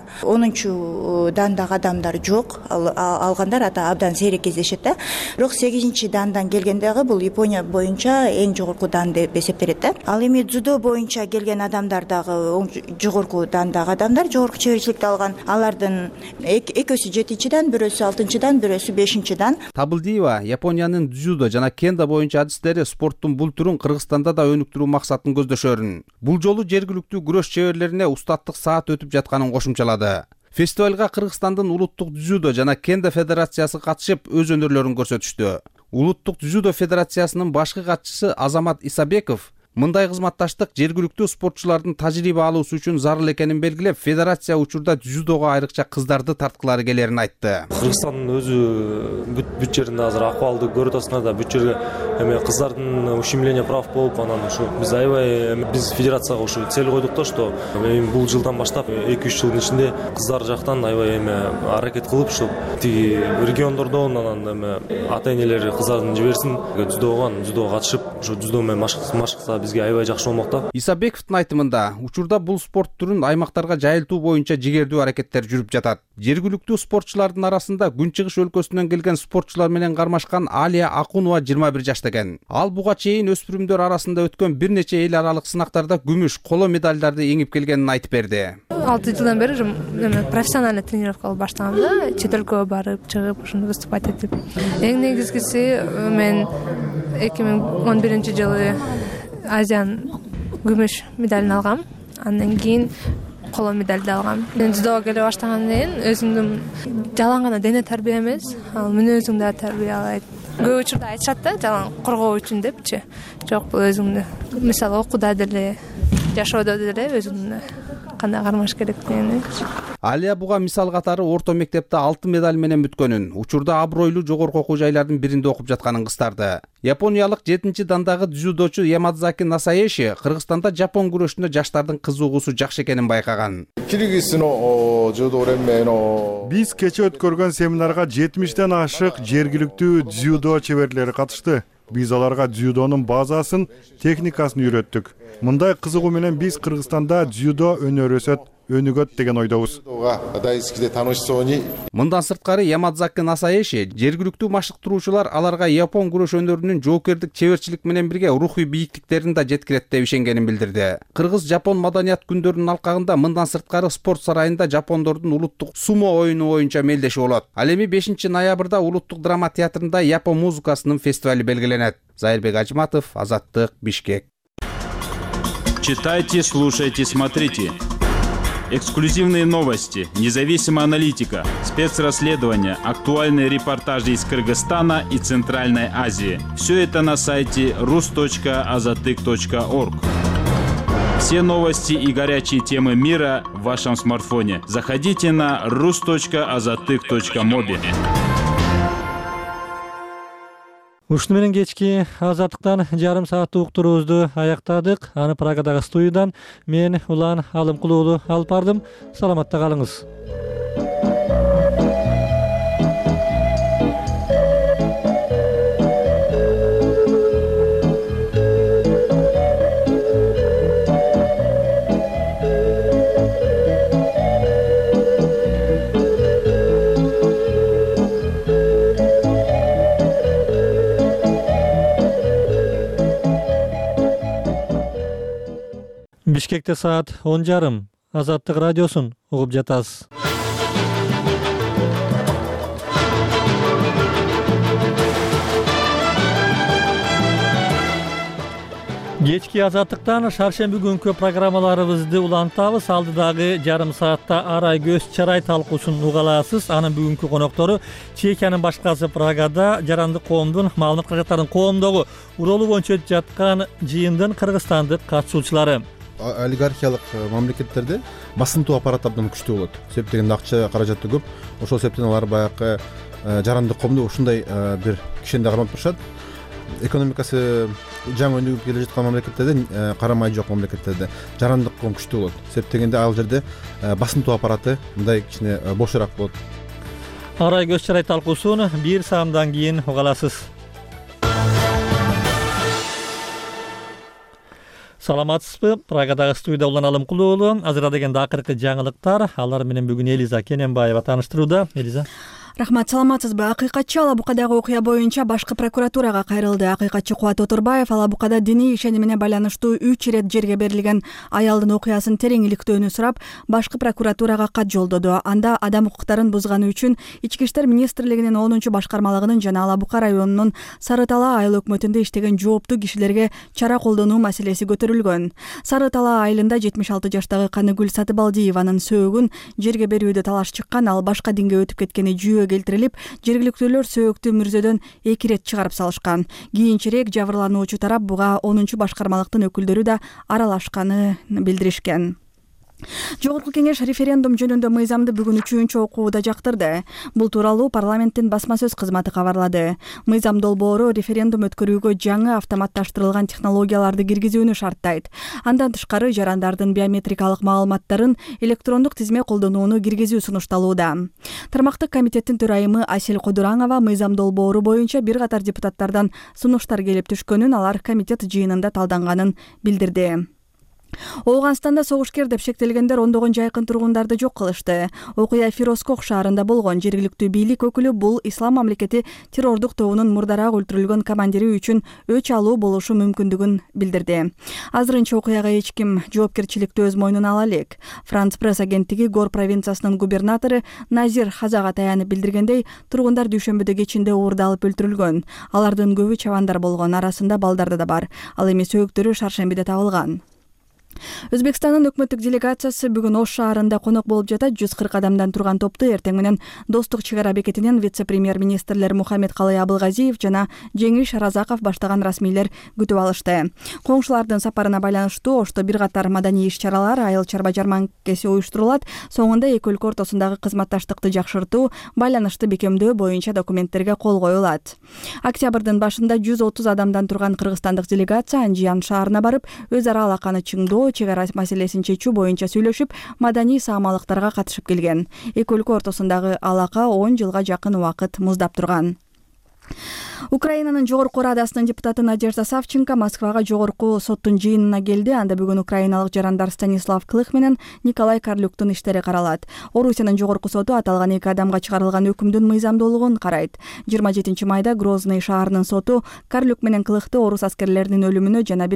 10-чу дандагы адамдар жок. Алгандар абдан сейрек кездешет да. Бирок 8-чи дандан келгендеги бул Япония боюнча эң жогорку дан деп эсептелет да. Ал эми дзюдо боюнча келген адамдар дагы жогорку дандагы адамдар, жогорку чеберчиликти алган. Алардын экөөсү 7-чи дан, бирөөсү 6-чы дан, бирөөсү 5-чи дан. Табылдиева Япониянын дзюдо жана кендо боюнча спорттун бул түрүн Кыргызстанда да өнүктүрүү максатын көздөшөрүн. Бул жолу жергиликтүү күрөш чеберлерине устаттык саат өтүп жатканын кошумчалады. Фестивалга Кыргызстандын улуттук дзюдо жана кендо федерациясы катышып, өз өнөрлөрүн көрсөтүштү. Улуттук дзюдо федерациясынын башкы катчысы Азамат Исабеков мындай кызматташтык жергиликтүү спортчулардын тажрыйба алуусу үчүн зарыл экенин белгилеп, федерация учурда дзюдого айрыкча кыздарды тарткылары келерин айтты. Кыргызстандын өзү бүт жеринде азыр акыбалды көрүп атасыңар да, бүт жерге эме кыздардын ущемление прав болуп, анан ушу биз аябай биз федерацияга ушу цель койдук да, что бул жылдан баштап 2-3 жылдын ичинде кыздар жактан аябай аракет кылып, ушу тиги региондордон анан ата-энелери кыздарын жиберсин дзюдого катышып, ушу дзюдо менен машыкса бизге аябай жакшы болмок да. Исабековдун айтымында, учурда бул спорт түрүн аймактарга жайылтуу боюнча жигердүү аракеттер жүрүп жатат. Жергиликтүү спортчулардын арасында Күн Чыгыш өлкөсүнөн келген спортчулар менен кармашкан Алия Акунова 21 жашта экен. Ал буга чейин өспүрүмдөр арасында өткөн бир нече эл аралык сынактарда күмүш, коло медалдарды эңип келгенин айтып берди. 6 жылдан бери профессиональный тренировка алып баштагам да, чет өлкөгө барып, чыгып, ушуну выступать этип. Эң негизгиси мен 2011-жылы Азиян күмүш медалын алгам. Андан кийин коло медалды алгам. Мен дзюдого келе баштагандан кийин өзүмдүн жалаң гана дене тарбия эмес, ал мүнөзүңдү да тарбиялайт. Көп учурда айтышат да, жалаң коргоо үчүн депчи. Жок, бул өзүңдү. Мисалы окууда деле, жашоодо деле өзүңдү кандай кармаш керек дегени. Алия буга мисал катары орто мектепте 6 медаль менен бүткөнүн, учурда абройлуу жогорку окуу жайлардын биринде окуп жатканын кыстарды. Япониялык 7-чи дандагы дзюдочу Ямадзаки Насаеши Кыргызстанда жапон күрөшүнө жаштардын кызыгуусу жакшы экенин байкаган. Биз кече өткөргөн семинарга 70ден ашык жергиликтүү дзюдо чеберлери катышты. Биз аларга дзюдонун базасын, техникасын үйрөттүк. Мындай кызыгуу менен биз Кыргызстанда дзюдо өнөрү өсөт, өнүгөт деген ойдобуз. Мындан сырткары Ямадзаки Насаеши жергиликтүү машыктыруучулар аларга япон күрөш өнөрүнүн жоокердик чеберчилик менен бирге рухий бийиктиктерин да жеткирет деп ишенгенин билдирди. Кыргыз-Жапон маданият күндөрүнүн алкагында мындан сырткары спорт сарайында жапондордун улуттук сумо оюну боюнча мелдеши болот. Ал эми 5-ноябрда улуттук драма театрында япон музыкасынын фестивали белгиленет. Зайырбек Ажыматов, Азаттык, Бишкек. Читайте, слушайте, смотрите. Эксклюзивные новости, независимая аналитика, спецрасследования, актуальные репортажи из Кыргызстана и Центральной Азии. Все это на сайте rus.azatyk.org. Все новости и горячие темы мира в вашем смартфоне. Заходите на rus.azatyk.mobi. Ушуну менен кечки Азаттыктан жарым сааттык уктуруубузду аяктадык. Аны Прагадагы студиядан мен Улан Алымкул уулу алып бардым. Саламатта калыңыз. Бишкекте саат 10:30. Азаттык радиосун угуп жатасыз. Кечки Азаттыктан шаршемби күнкү программаларыбызды улантабыз. Алдыдагы жарым саатта арай көз чарай талкуусун угаласыз. Анын бүгүнкү коноктору Чехиянын башкасы Прагада жарандык коомдун маалымат каражаттарын коомдогу уролу боюнча өтүп жаткан жыйындын кыргызстандык катышуучулары. Олигархиялык мамлекеттерде басынтуу аппарат абдан күчтүү болот. Себеп дегенде акча каражаты көп. Ошол себептен алар баягы жарандык коомду ушундай бир кишенде кармап турушат. Экономикасы жаңы өнүгүп келе жаткан мамлекеттерде, карамай жок мамлекеттерде жарандык коом күчтүү болот. Себеп дегенде ал жерде басынтуу аппараты мындай кичине бошураак болот. Арай көз чарай талкуусун бир саамдан кийин угаласыз. Саламатсызбы? Прагадагы студияда Улан Алымкул уулу. Азыр дегенде акыркы жаңылыктар. Алар менен бүгүн Элиза Кененбаева тааныштырууда. Элиза. Рахмат, саламатсызбы? Акыйкатчы Ала Букадагы окуя боюнча башкы прокуратурага кайрылды. Акыйкатчы Кубат Отурбаев Ала Букада диний ишеними менен байланыштуу 3 ирет жерге берилген аялдын окуясын тереңиликтөөнү сурап, башкы прокуратурага кат жолдоду. Анда адам укуктарын бузганы үчүн Ички иштер министрлигинин 10 башкармалыгынын жана Ала Бука районунун Сары Тала айыл өкмөтүндө иштеген жооптуу кишилерге чара колдонуу маселеси көтөрүлгөн. Сары Тала айылында 76 жаштагы Каныгүл Сатыбалдиеванын сөөгүн жерге берүүдө талаш чыккан, ал башка динге өтүп кеткени жүйө келтирилип, жергиликтүүлөр сөөгүктү мүрзөдөн 2 ирет чыгарып салышкан. Кийинчерээк жабырлануучу тарап буга 10 башкармалыктын өкүлдөрү да аралашканы билдиришкен. Жогорку кеңеш референдум жөнүндө мыйзамды бүгүн 3-чү окууда жактырды. Бул тууралуу парламенттин басма сөз кызматы кабарлады. Мыйзам долбоору референдум өткөрүүгө жаңы автоматташтырылган технологияларды киргизүүнү шарттайт. Андан тышкары жарандардын биометрикалык маалыматтарын электрондук тизме колдонууну киргизүү сунушталууда. Тармактык комитеттин төрайымы Асель Кодуранова мыйзам долбоору боюнча бир катар депутаттардан сунуштар келип түшкөнүн, алар комитет жыйынында талданганын билдирди. Ооганстанда согушкер деп шектелгендер ондогон жайкын тургундарды жок кылышты. Окуя Фироскох шаарында болгон. Жергиликтүү бийлик өкүлү бул ислам мамлекети террордук тобунун мурдараак өлтүрүлгөн командири үчүн өч алуу болушу мүмкүндүгүн билдирди. Азырынча окуяга эч ким жоопкерчиликти өз мойнуна ала элек. Франц пресс агенттиги Гор провинциясынын губернатору Назир Хазага таянып билдиргендей, тургундар дүйшөмбүдө кечинде уурдалып өлтүрүлгөн. Алардын көбү чабандар болгон, арасында балдар да бар. Ал эми сөөгүктөрү шаршембиде табылган. Өзбекстандын өкмөттүк делегациясы бүгүн Ош шаарында конок болуп жатат. 140 адамдан турган топту эртең менен Достук чек ара бекетинен вице-премьер-министрлер Мухаммед Калай Абылгазиев жана Жеңиш Разаков баштаган расмийлер күтүп алышты. Коңшулардын сапарына байланыштуу Ошто бир катар маданий иш-чаралар, айыл чарба жарманкеси уюштурулат. Соңунда эки өлкө ортосундагы кызматташтыкты жакшыртуу, байланышты бекемдөө боюнча документтерге кол коюлат. Октябрдын башында 130 адамдан турган кыргызстандык делегация Анжиян шаарына барып, өз ара алаканы чыңдоо, чек ара маселесин чечүү боюнча сүйлөшүп, маданий саамалыктарга катышып келген. Эки өлкө ортосундагы алака 10 жылга жакын убакыт муздап турган. Украинанын жогорку радасынын депутаты Надежда Савченко Москвага жогорку соттун жыйынына келди. Анда бүгүн украиналык жарандар Станислав Клых менен Николай Карлюктун иштери каралат. Орусиянын жогорку соту аталган эки адамга чыгарылган өкүмдүн мыйзамдуулугун карайт. 27 майда Грозный шаарынын соту Карлюк менен Клыхты орус аскерлеринин өлүмүнө жана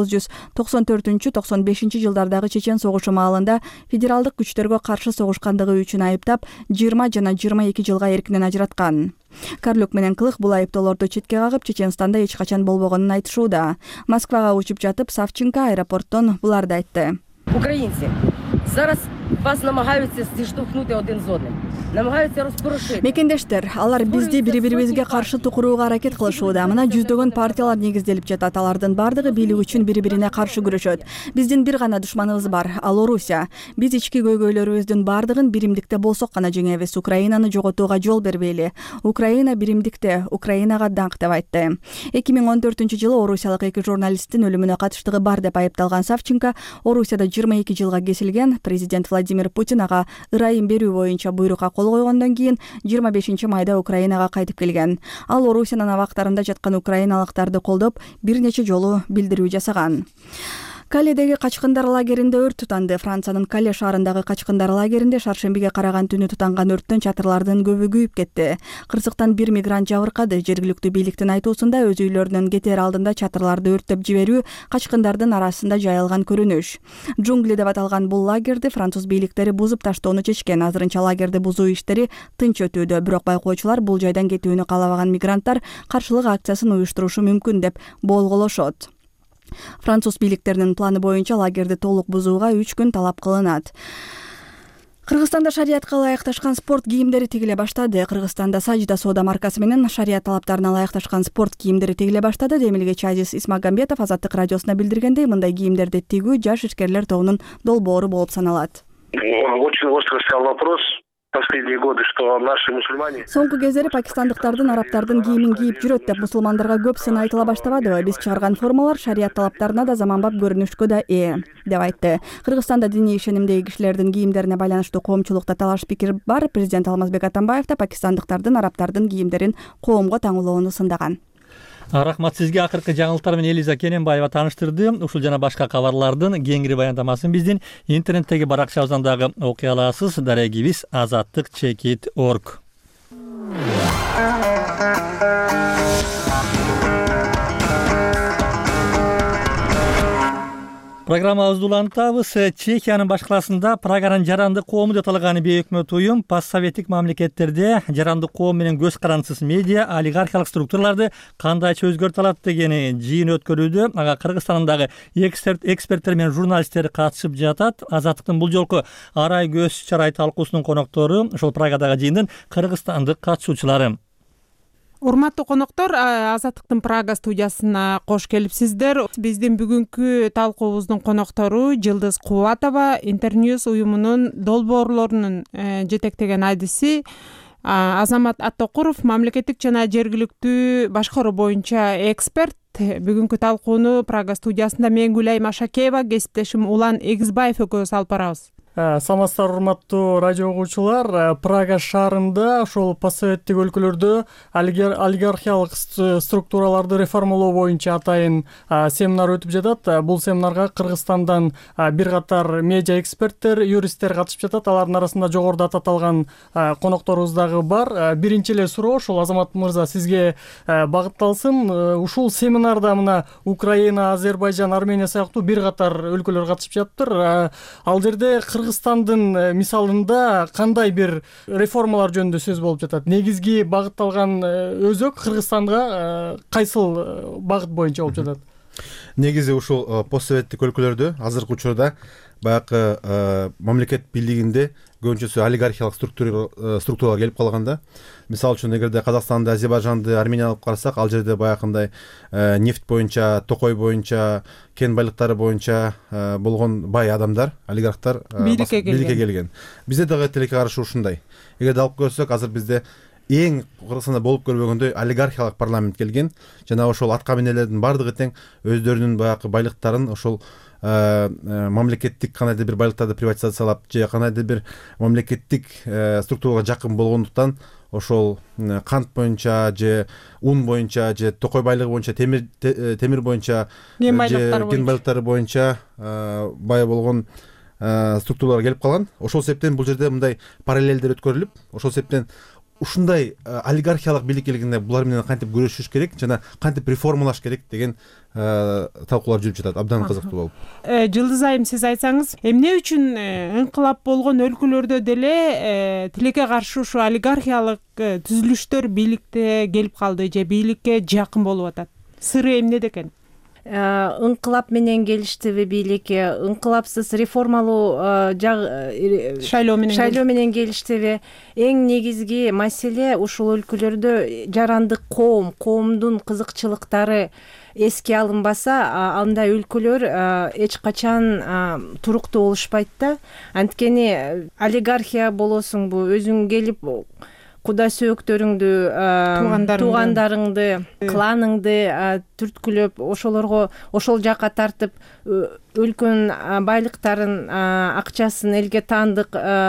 1994-95 жылдардагы Чечен согушу маалында федералдык күчтөргө каршы согушкандыгы үчүн айыптап, 20 жана 22 жылга эркинен ажыраткан. Карлюк менен Клых бул айыптоолорду четке кагып, Чеченстанда эч качан болбогонун айтышууда. Москвага учуп жатып, Савченко аэропорттон буларды айтты. Украинцы, зараз вас намагаються зіштовхнути один з одним. мекендештер, алар бизди бири-бирибизге каршы тукурууга аракет кылышууда. Мына жүздөгөн партиялар негизделип жатат. Алардын бардыгы бийлик үчүн бири-бирине каршы күрөшөт. Биздин бир гана душманыбыз бар, ал Орусия. Биз ички көйгөйлөрүбүздүн бардыгын биримдикте болсок гана жеңебиз. Украинаны жоготууга жол бербейли. Украина биримдикте, Украинага даңк деп айтты. 2014-жылы орусиялык 2 журналисттин өлүмүнө катыштыгы бар деп айыпталган Савченко Орусияда 22 жылга кесилген. Президент Владимир Путин ага ырайым берүү боюнча буйрукка кол койгондон кийин 25-майда Украинага кайтып келген. Ал Орусиянын абактарында жаткан украиналыктарды колдоп, бир нече жолу билдирүү жасаган. Каледеги качкындар лагеринде өрт тутанды. Франциянын Кале шаарындагы качкындар лагеринде шаршембиге караган түнү тутанган өрттөн чатырлардын көбү күйүп кетти. Кырсыктан бир мигрант жабыркады. Жергиликтүү бийликтин айтуусунда өз үйлөрүнөн кетер алдында чатырларды өрттөп жиберүү качкындардын арасында жайылган көрүнүш. Джунгли деп аталган бул лагерди француз бийликтери бузуп таштоону чечкен. Азырынча лагерди бузуу иштери тынч өтүүдө. Бирок байкоочулар бул жайдан кетүүнү каалабаган мигранттар каршылык акциясын уюштурушу мүмкүн деп болголошот. Француз бийликтеринин планы боюнча лагерди толук бузууга 3 күн талап кылынат. Кыргызстанда шариатка ылайыкташкан спорт кийимдери тигиле баштады. Кыргызстанда Сажда соода маркасы менен шариат талаптарына ылайыкташкан спорт кийимдери тигиле баштады. Демилгечи Азиз Исмагамбетов Азаттык радиосуна билдиргендей, мындай кийимдерди тигүү жаш ишкерлер тобунун долбоору болуп саналат. Очень остро стоял вопрос последние годы, что наши мусульмане... Соңку кездери пакистандыктардын, араптардын кийимин кийип жүрөт деп мусулмандарга көп сын айтыла баштабадыбы? Биз чыгарган формалар шарият талаптарына да заманбап көрүнүшкө да деп айтты. Кыргызстанда диний ишенимдеги кишилердин кийимдерине байланыштуу коомчулукта талаш пикир бар. Президент Алмазбек Атамбаев да пакистандыктардын, араптардын кийимдерин коомго таңуулоону сындаган. Рахмат сизге. Акыркы жаңылыктар менен Элиза Кененбаева тааныштырды. Ушул жана башка кабарлардын кеңири баяндамасын биздин интернеттеги баракчабыздан дагы окуй аласыз. Дарегибиз azattik.org. Программабызды улантабыз. Чехиянын башкаласында Праганын жарандык коому деп аталган бейөкмөт уюм постсоветтик мамлекеттерде жарандык коом менен көз карандысыз медиа, олигархиялык структураларды кандайча өзгөртө алат деген жыйын өткөрүүдө. Ага Кыргызстандагы эксперттер менен журналисттер катышып жатат. Азаттыктын бул жолку арай көз чарай талкуусунун коноктору ошол Прагадагы жыйындын кыргызстандык катышуучулары. Урматтуу коноктор, Азаттыктын Прага студиясына кош келипсиздер. Биздин бүгүнкү талкуубуздун коноктору Жылдыз Кубатова, Интерньюз уюмунун долбоорлорунун жетектеген адиси, Азамат Аттокуров, мамлекеттик жана жергиликтүү башкаруу боюнча эксперт. Бүгүнкү талкууну Прага студиясында мен Гүлайым Ашакеева, кесиптешим Улан Эгизбаев экөөбүз алып барабыз. Саламатсыздар, урматтуу радио угуучулар. Прага шаарында ошол постсоветтик өлкөлөрдө олигархиялык структураларды реформалоо боюнча атайын семинар өтүп жатат. Бул семинарга Кыргызстандан бир катар медиа эксперттер, юристтер катышып жатат. Алардын арасында жогоруда аталган конокторубуз дагы бар. Биринчи эле суроо ошол Азамат мырза сизге багытталсын. Ушул семинарда мына Украина, Азербайжан, Армения сыяктуу бир катар өлкөлөр катышып жатыптыр. Ал жерде Кыргызстандын мисалында кандай бир реформалар жөнүндө сөз болуп жатат? Негизги багытталган өзөк Кыргызстанга кайсыл багыт боюнча болуп жатат? Негизи ушул постсоветтик өлкөлөрдө азыркы учурда баягы мамлекет бийлигинде көбүнчөсү олигархиялык структуралар келип калганда. Мисалы үчүн эгерде Казакстанды, Азербайжанды, Арменияны алып карасак, ал жерде баягындай нефть боюнча, токой боюнча, кен байлыктары боюнча болгон бай адамдар, олигархтар бийликке келген. Бизде дагы тилекке каршы ушундай. Эгерде алып көрсөк, азыр бизде эң Кыргызстанда болуп көрбөгөндөй олигархиялык парламент келген. Жана ошол атка минелердин бардыгы тең өздөрүнүн баягы байлыктарын ошол мамлекеттик кандайдыр бир байлыктарды приватизациялап же кандайдыр бир мамлекеттик структурага жакын болгондуктан ошол кант боюнча же ун боюнча же токой байлыгы боюнча, темир боюнча же кен байлыктары боюнча бай болгон структуралар келип калган. Ошол себептен бул жерде мындай параллелдер өткөрүлүп, ошол себептен ушундай олигархиялык бийлик келгенде булар менен кантип күрөшүш керек жана кантип реформалаш керек деген талкуулар жүрүп жатат. Абдан кызыктуу болуп. Жылдыз айым, сиз айтсаңыз, эмне үчүн инкылап болгон өлкөлөрдө деле тилекке каршы ушу олигархиялык түзүлүштөр бийликте келип калды же бийликке жакын болуп атат? Сыры эмнеде экен? ыңкылап менен келиштиби бийликке, ыңкылапсыз реформалуу шайлоо менен келиштиби? Эң негизги маселе ушул өлкөлөрдө жарандык коомдун кызыкчылыктары эске алынбаса, андай өлкөлөр эч качан туруктуу болушпайт да. Анткени олигархия болосуңбу, өзүң келип куда сөөктөрүңдү, туугандарыңды, кланыңды түрткүлөп, ошол жака тартып, өлкөнүн байлыктарын, акчасын, элге таандык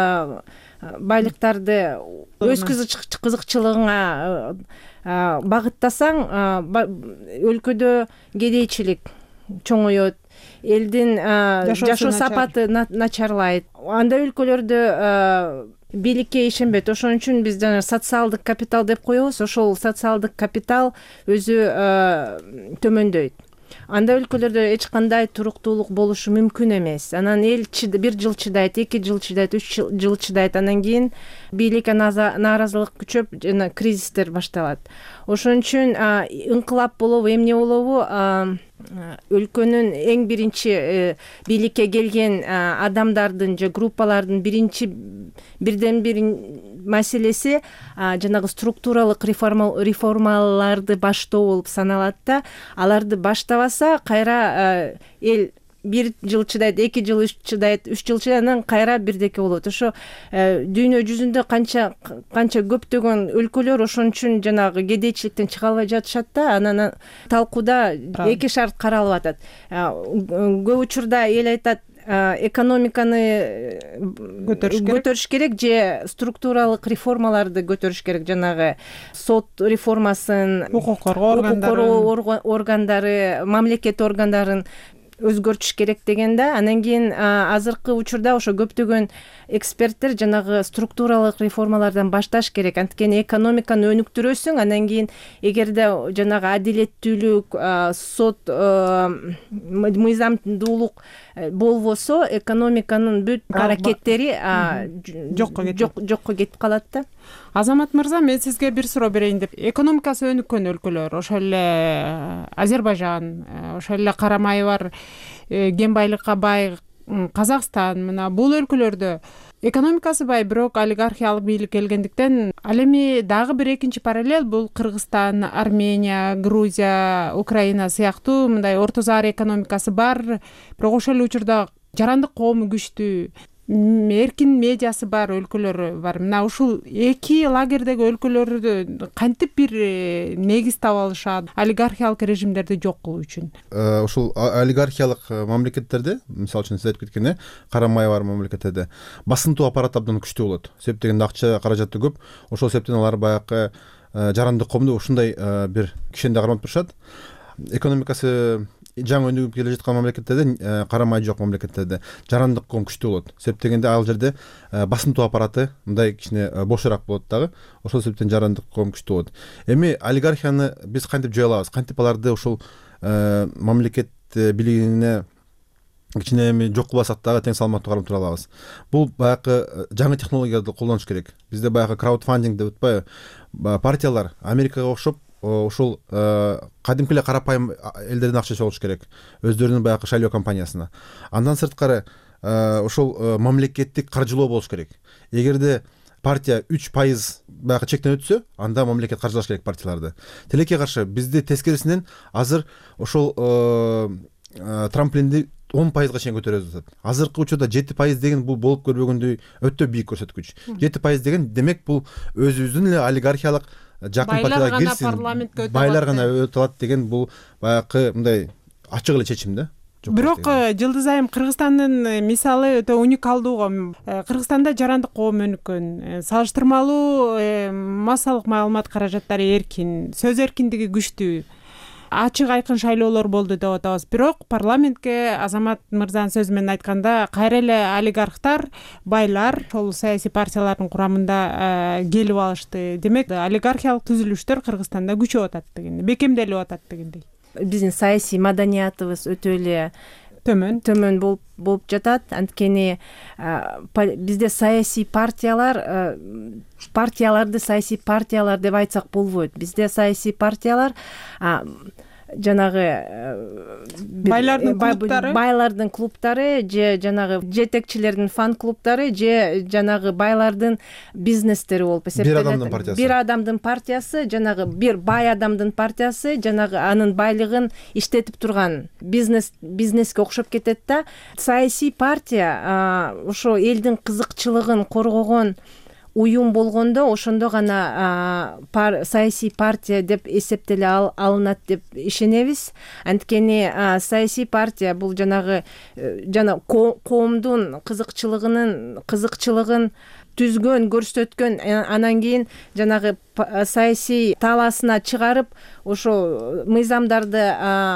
байлыктарды өз кызыкчылыгыңа багыттасаң, өлкөдө кедейчилик чоңоет, элдин жашоо сапаты начарлайт. Андай өлкөлөрдө бийликке ишенбейт. Ошон үчүн биз жана социалдык капитал деп коебуз. Ошол социалдык капитал өзү төмөндөйт. Андай өлкөлөрдө эч кандай туруктуулук болушу мүмкүн эмес. Анан эл 1 жыл чыдайт, 2 жыл чыдайт, 3 жыл чыдайт. Анан кийин бийликке нааразылык күчөп, жана кризистер башталат. Ошон үчүн ыңкылап болобу, эмне болобу, өлкөнүн эң биринчи бийликке келген адамдардын же группалардын бирден бир маселеси жанагы структуралык реформаларды баштоо болуп саналат да. Аларды баштабаса, кайра эл 1 жыл чыдайт, 2 жыл чыдайт, 3 жыл чыдайт, анан кайра бирдеке болот. Ошо дүйнө жүзүндө канча көптөгөн өлкөлөр ошон үчүн жанагы кедейчиликтен чыга албай жатышат да. Анан талкууда эки шарт каралып атат. Көп учурда эл айтат, экономиканы көтөрүш керек же структуралык реформаларды көтөрүш керек, жанагы сот реформасын, укук коргоо органдары, мамлекет органдарын өзгөртүш керек дегенде, анан кийин азыркы учурда ошо көптөгөн эксперттер жанагы структуралык реформалардан башташ керек. Анткени экономиканы өнүктүрөсүң, анан кийин эгерде жанагы адилеттүүлүк, сот, мыйзамдуулук болбосо, экономиканын бүт аракеттери жокко кетип калат да. Азамат мырза, мен сизге бир суроо берейин деп. Экономикасы өнүккөн өлкөлөр, ошол эле Азербайжан, ошол эле карамайы бар, кен байлыкка бай Казакстан, мына бул өлкөлөрдө экономикасы бай, бирок олигархиялык бийлик келгендиктен, ал эми дагы бир экинчи параллель бул Кыргызстан, Армения, Грузия, Украина сыяктуу мындай орто заар экономикасы бар, бирок ошол эле учурда жарандык коому күчтүү, эркин медиасы бар өлкөлөр бар. Мына ушул эки лагердеги өлкөлөрдү кантип бир негиз таба алышат олигархиялык режимдерди жок кылуу үчүн? Ушул олигархиялык мамлекеттерде, мисалы үчүн сиз айтып кеткен карамай бар мамлекеттерде басынтуу аппарат абдан күчтүү болот. Себеп дегенде акча каражаты көп. Ошол себептен алар баягы жарандык коомду ушундай бир кишенде кармап турушат. Экономикасы жаңы өнүгүп келе жаткан мамлекеттерде, карамай жок мамлекеттерде жарандык коом күчтүү болот. Себеп дегенде ал жерде басынтуу аппараты мындай кичине бошораак болот дагы. Ошол себептен жарандык коом күчтүү болот. Эми олигархияны биз кантип жое алабыз? Кантип аларды ушул мамлекет бийлигине кичине эми жок кылбасак дагы тең салмактуу карап тура алабыз? Бул баягы жаңы технологияларды колдонуш керек. Бизде баягы краудфандинг деп атпайбы? Партиялар Америкага окшоп ушул кадимки эле карапайым элдерден акча чогултуш керек, өздөрүнүн баягы шайлоо компаниясына. Андан сырткары ошол мамлекеттик каржылоо болуш керек. Эгерде партия 3% баягы чектен өтсө, анда мамлекет каржылаш керек партияларды. Тилекке каршы бизде тескерисинен азыр ошол трамплинди 10%га чейин көтөрөбүз атат. Азыркы учурда 7% деген бул болуп көрбөгөндөй өтө бийик көрсөткүч. 7% деген демек бул өзүбүздүн эле олигархиялык жакын партияга кирсин, байлар гана өтө алат деген бул баягы мындай ачык эле чечим да. Бирок Жылдыз айым, Кыргызстандын мисалы өтө уникалдуу го. Кыргызстанда жарандык коом өнүккөн, салыштырмалуу массалык маалымат каражаттары эркин, сөз эркиндиги күчтүү, ачык айкын шайлоолор болду деп атабыз. Бирок парламентке Азамат мырзанын сөзү менен айтканда, кайра эле олигархтар, байлар ошол саясий партиялардын курамында келип алышты. Демек, олигархиялык түзүлүштөр Кыргызстанда күчөп атат дегендей, бекемделип атат дегендей. Биздин саясий маданиятыбыз өтө эле төмөн болуп жатат. Анткени бизде саясий партияларды саясий партиялар деп айтсак болбойт. Бизде саясий партиялар жанагы байлардын клубдары же жанагы жетекчилердин фан клубдары же жанагы байлардын бизнестери болуп эсептелет. Бир адамдын партиясы жанагы бир бай адамдын партиясы жанагы анын байлыгын иштетип турган бизнеске окшоп кетет да. Саясий партия ошо элдин кызыкчылыгын коргогон уюм болгондо ошондо гана саясий партия деп эсептеле алынат деп ишенебиз. Анткени саясий партия бул жанагы коомдун кызыкчылыгын түзгөн, көрсөткөн, анан кийин жанагы саясий талаасына чыгарып, ошо мыйзамдарды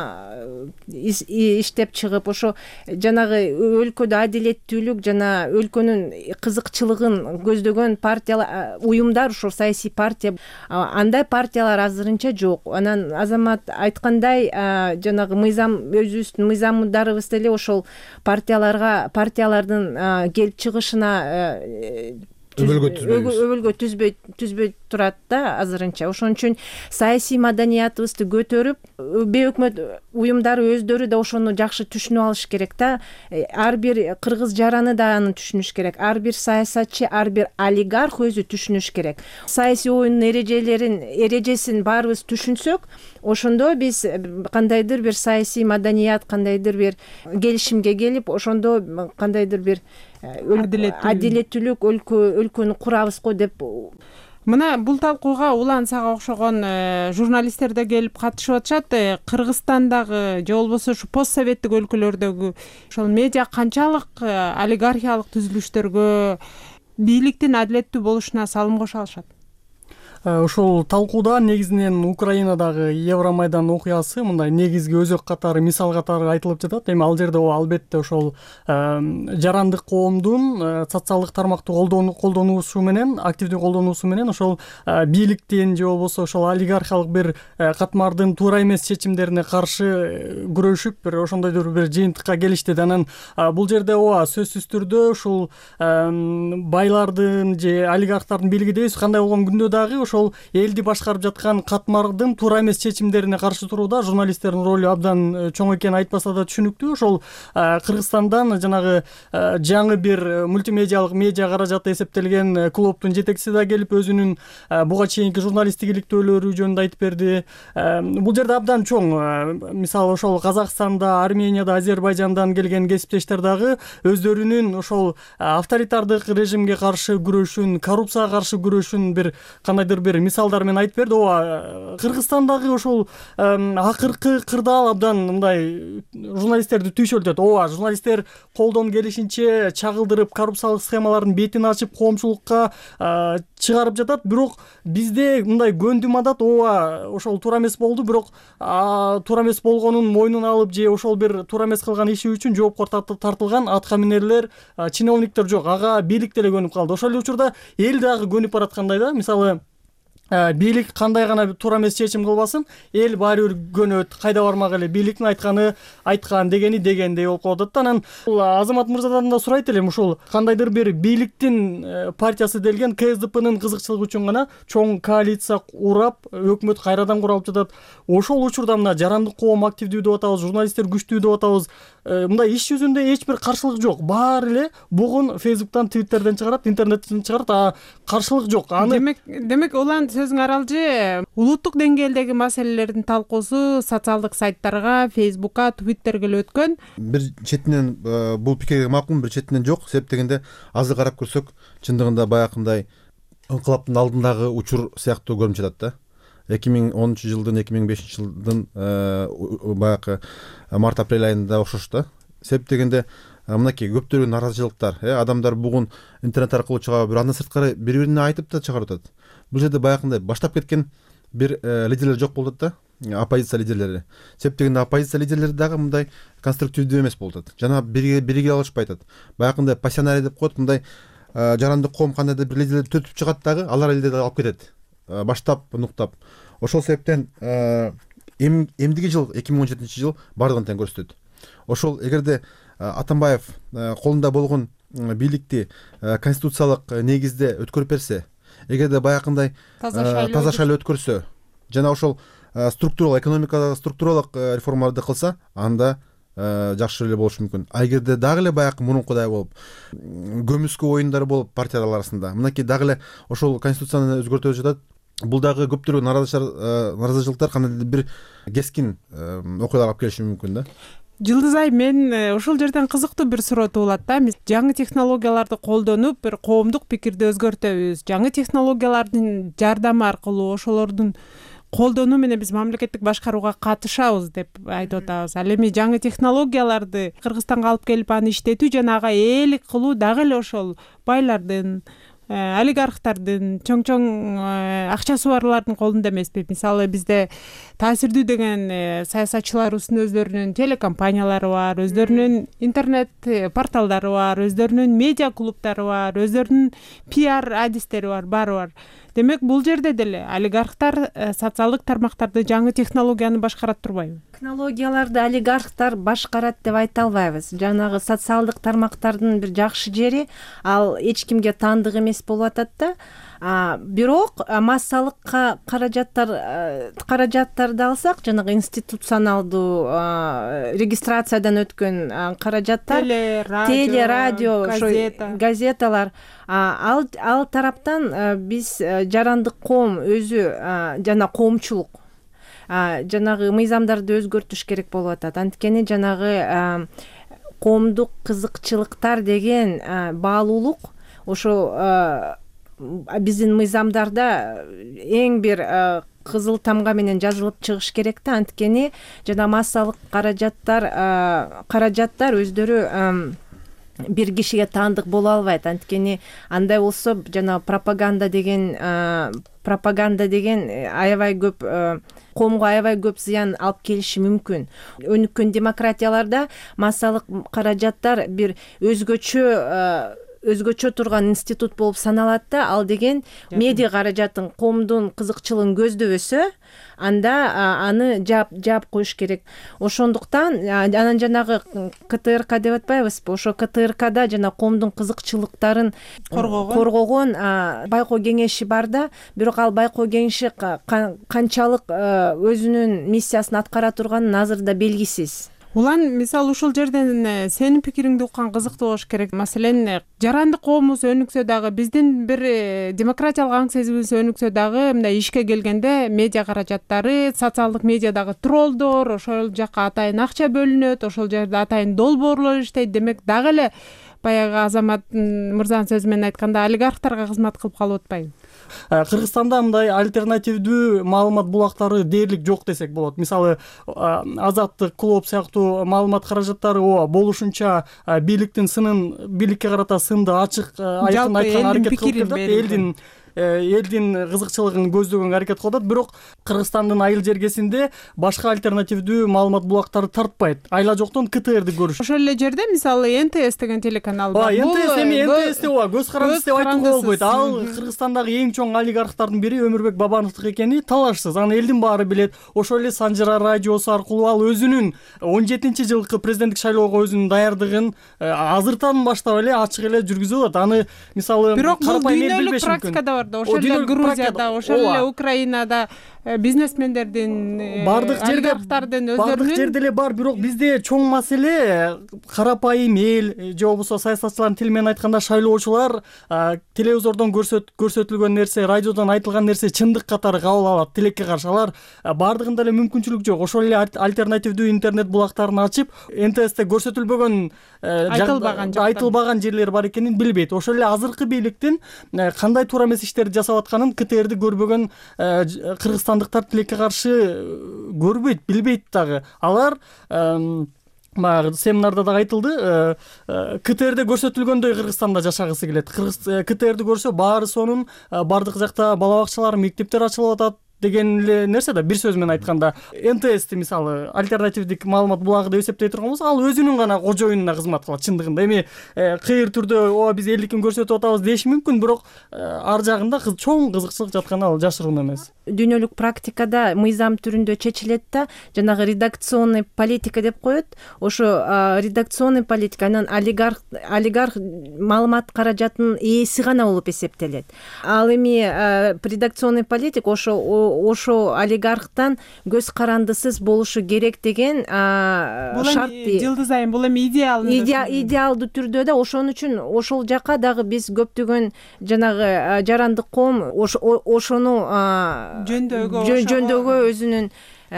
иштеп чыгып, ошо жанагы өлкөдө адилеттүүлүк жана өлкөнүн кызыкчылыгын көздөгөн партиялар, уюмдар ошо саясий партия. Андай партиялар азырынча жок. Анан Азамат айткандай, жанагы мыйзам, өзүбүздүн мыйзамдарыбыз деле ошол партиялардын келип чыгышына өбөлгө түзбөй турат да азырынча. Ошон үчүн саясий маданиятыбызды көтөрүп, бейөкмөт уюмдары өздөрү да ошону жакшы түшүнүп алыш керек да. Ар бир кыргыз жараны да аны түшүнүш керек. Ар бир саясатчы, ар бир олигарх өзү түшүнүш керек. Саясий оюндун эрежесин баарыбыз түшүнсөк, ошондо биз кандайдыр бир саясий маданият, кандайдыр бир келишимге келип, ошондо кандайдыр бир адилеттүүлүк өлкөнү курабыз го деп. Мына бул талкууга улан сага окшогон журналисттер да келип катышып атышат. Кыргызстандагы же болбосо ушу постсоветтик өлкөлөрдөгү ошол медиа канчалык олигархиялык түзүлүштөргө, бийликтин адилеттүү болушуна салым кошо алышат? Ушул талкууда негизинен Украинадагы Евромайдан окуясы мындай негизги өзөк катары, мисал катары айтылып жатат. Эми ал жерде албетте ошол жарандык коомдун социалдык тармакты колдонуусу менен, активдүү колдонуусу менен ошол бийликтин же болбосо ошол олигархиялык бир катмардын туура эмес чечимдерине каршы күрөшүп, бир ошондойдур бир жыйынтыкка келишти. Анан бул жерде сөзсүз түрдө ушул байлардын же олигархтардын бийлиги дейбиз, кандай болгон күндө дагы ошол элди башкарып жаткан катмардын туура эмес чечимдерине каршы турууда журналисттердин ролу абдан чоң экени айтпаса да түшүнүктүү. Ошол Кыргызстандан жанагы жаңы бир мультимедиалык медиа каражаты эсептелген клубдун жетекчиси да келип өзүнүн буга чейинки журналисттик иликтөөлөрү жөнүндө айтып берди. Бул жерде абдан чоң, мисалы ошол Казакстанда, Арменияда, Азербайжандан келген кесиптештер дагы өздөрүнүн ошол авторитардык режимге каршы күрөшүн, коррупцияга каршы күрөшүн бир кандайдыр бир мисалдар менен айтып берди. Кыргызстандагы ошол акыркы кырдаал абдан мындай журналисттерди түйшөлтөт. Журналисттер колдон келишинче чагылдырып, коррупциялык схемалардын бетин ачып, коомчулукка чыгарып жатат. Бирок бизде мындай көндүм адат, ошол туура эмес болду, бирок туура эмес болгонун мойнуна алып же ошол бир туура эмес кылган иши үчүн жоопко тартылган аткаминерлер, чиновниктер жок. Ага бийлик деле көнүп калды. Ошол эле учурда эл дагы көнүп бараткандай да. Мисалы бийлик кандай гана туура эмес чечим кылбасын, эл баары бир көнөт, кайда бармак эле, бийликтин айткан дегени дегендей болуп калат да. Анан Азамат мырзадан да сурайт элем, ушул кандайдыр бир бийликтин партиясы делген КСДПнын кызыкчылыгы үчүн гана чоң коалиция урап, өкмөт кайрадан куралып жатат. Ошол учурда мына жарандык коом активдүү деп атабыз, журналисттер күчтүү деп атабыз. Мындай иш жүзүндө эч бир каршылык жок. Баары эле бугун Фейсбуктан, Твиттерден чыгарат, интернеттен чыгарат, каршылык жок. Демек улан сөзүң аралжы, улуттук деңгээлдеги маселелердин талкуусу социалдык сайттарга, Фейсбукка, Твиттерге эле өткөн. Бир четинен бул пикирге макул, бир четинен жок. Себеп дегенде азыр карап көрсөк, чындыгында баягындай ыңкылаптын алдындагы учур сыяктуу көрүнүп жатат да. 2010 жылдын 2005 жылдын баягы март-апрель айында окшош да. Себеп дегенде мынакей көптөгөн наразычылыктар, адамдар бугун интернет аркылуу чыгып, бир андан сырткары бири-бирине айтып да чыгарып атат. Бул жерде баягындай баштап кеткен бир лидерлер жок болуп атат да, оппозиция лидерлери. Себеп дегенде оппозиция лидерлери дагы мындай конструктивдүү эмес болуп атат. Жана бириге алышпай атат. Баягындай пассионарий деп коет, мындай жарандык коом кандайдыр бир лидерлерди төртүп чыгат дагы, алар элди алып кетет. Баштап, нуктап. Ошол себептен эмдиги жыл 2017 жыл бардыгын тең көрсөтөт. Ошол эгерде Атамбаев колунда болгон бийликти конституциялык негизде өткөрүп берсе, эгерде баягындай таза шайлоо өткөрсө, жана ошол структуралык экономикадагы структуралык реформаларды кылса анда жакшы эле болушу мүмкүн. А эгерде дагы эле баягы мурункудай болуп көмүскө оюндар болуп партиялар арасында мынакей дагы эле ошол конституцияны өзгөртүп жатат, бул дагы көптөгөн наразычылыктар кандайдыр бир кескин окуялар алып келиши мүмкүн да. Жылдыз айым, мен ушул жерден кызыктуу бир суроо туулат да. Жаңы технологияларды колдонуп, бир коомдук пикирди өзгөртөбүз. Жаңы технологиялардын жардамы аркылуу ошолордун колдонуу менен биз мамлекеттик башкарууга катышабыз деп айтып атабыз. Ал эми жаңы технологияларды Кыргызстанга алып келип аны иштетүү жана ага ээлик кылуу дагы эле ошол байлардын, олигархтардын, чоң акчасы барлардын колунда эмеспи? Мисалы бизде таасирдүү деген саясатчыларыбыздын өздөрүнүн телекомпаниялары бар, өздөрүнүн интернет порталдары бар, өздөрүнүн медиа клубтары бар, өздөрүнүн пиар адистери бар, баары бар. Демек бул жерде деле олигархтар социалдык тармактарды жаңы технологияны башкарат турбайбы? Технологияларды олигархтар башкарат деп айта албайбыз. Жанагы социалдык тармактардын бир жакшы жери ал эч кимге таандык эмес болуп атат да. Бирок массалык каражаттарды алсак, жанагы институционалдуу регистрациядан өткөн каражаттар, теле, радио, газеталар, ал тараптан биз жарандык коом өзү жана коомчулук жанагы мыйзамдарды өзгөртүш керек болуп атат. Анткени жанагы коомдук кызыкчылыктар деген баалуулук ошо биздин мыйзамдарда эң бир кызыл тамга менен жазылып чыгыш керек да. Анткени жана массалык каражаттар өздөрү бир кишиге таандык боло албайт. Анткени андай болсо жана пропаганда деген аябай көп коомго аябай көп зыян алып келиши мүмкүн. Өнүккөн демократияларда массалык каражаттар бир өзгөчө турган институт болуп саналат да. Ал деген медиа каражатын, коомдун кызыкчылыгын көздөбөсө, анда аны жаап коюш керек. Ошондуктан анан жанагы КТРК деп атпайбызбы? Ошо КТРКда жана коомдун кызыкчылыктарын коргогон байкоо кеңеши бар да. Бирок ал байкоо кеңеши канчалык өзүнүн миссиясын аткара турганы азырда белгисиз. Улан, мисалы ушул жерден сенин пикириңди уккан кызыктуу болуш керек. Маселен, жарандык коомубуз өнүксө дагы, биздин бир демократиялык аң сезимибиз өнүксө дагы, мындай ишке келгенде медиа каражаттары, социалдык медиадагы троллдор, ошол жакка атайын акча бөлүнөт, ошол жерде атайын долбоорлор иштейт. Демек дагы эле баягы Азамат мырзанын сөзү менен айтканда олигархтарга кызмат кылып калып атпайбы? Кыргызстанда мындай альтернативдүү маалымат булактары дээрлик жок десек болот. Мисалы, Азаттык, Клоп сыяктуу маалымат каражаттары болушунча бийликтин сынын, бийликке карата сынды ачык айкын айткан аракет кылып келет. Элдин кызыкчылыгын көздөгөнгө аракет кылып атат. Бирок Кыргызстандын айыл жергесинде башка альтернативдүү маалымат булактары тартпайт. Айла жоктон КТРди көрүш. Ошол эле жерде мисалы НТС деген телеканал бар. НТС көз карандысы деп айтууга болбойт. Ал Кыргызстандагы эң чоң олигархтардын бири Өмүрбек Бабановдук экени талашсыз. Аны элдин баары билет. Ошол эле Санжара радиосу аркылуу ал өзүнүн 17-жылкы президенттик шайлоого өзүнүн даярдыгын азыртан баштап эле ачык эле жүргүзүп атат. Аны мисалы бирок бул дүйнөлүк практикада бар. Ошол эле Грузияда, ошол эле Украинада бизнесмендердин, олигархтардын өздөрүнүн бардык жерде эле бар. Бирок бизде чоң маселе карапайым эл же болбосо саясатчылардын тили менен айтканда шайлоочулар телевизордон көрсөтүлгөн нерсе, радиодон айтылган нерсе чындык катары кабыл алат. Тилекке каршы алар бардыгында эле мүмкүнчүлүк жок. Ошол эле альтернативдүү интернет булактарын ачып, НТСте көрсөтүлбөгөн айтылбаган жерлер бар экенин билбейт. Ошол эле азыркы бийликтин кандай туура эмес иштерди жасап атканын КТРди көрбөгөн кыргызстандыктар тилекке каршы көрбөйт, билбейт дагы. Алар баягы семинарда дагы айтылды, КТРде көрсөтүлгөндөй Кыргызстанда жашагысы келет. КТРди көрсө баары сонун, бардык жакта бала бакчалар, мектептер ачылып атат деген эле нерсе да. Бир сөз менен айтканда, НТСти мисалы альтернативдик маалымат булагы деп эсептей турган болсо, ал өзүнүн гана кожоюнуна кызмат кылат чындыгында. Эми кыйыр түрдө биз элдикин көрсөтүп атабыз деш мүмкүн, бирок ар жагында чоң кызыкчылык жатканы ал жашыруун эмес. дүйнөлүк практикада мыйзам түрүндө чечилет да, жанагы редакционный политика деп коет. Ошо редакционный политика анан олигарх маалымат каражатынын ээси гана болуп эсептелет. Ал эми редакционный политик ошо олигархтан көз карандысыз болушу керек деген шарт. Жылдыз айым, бул эми идеалдуу түрдө да, ошон үчүн ошол жака дагы биз көптөгөн жанагы жарандык коом ошону жөндөөгө өзүнүн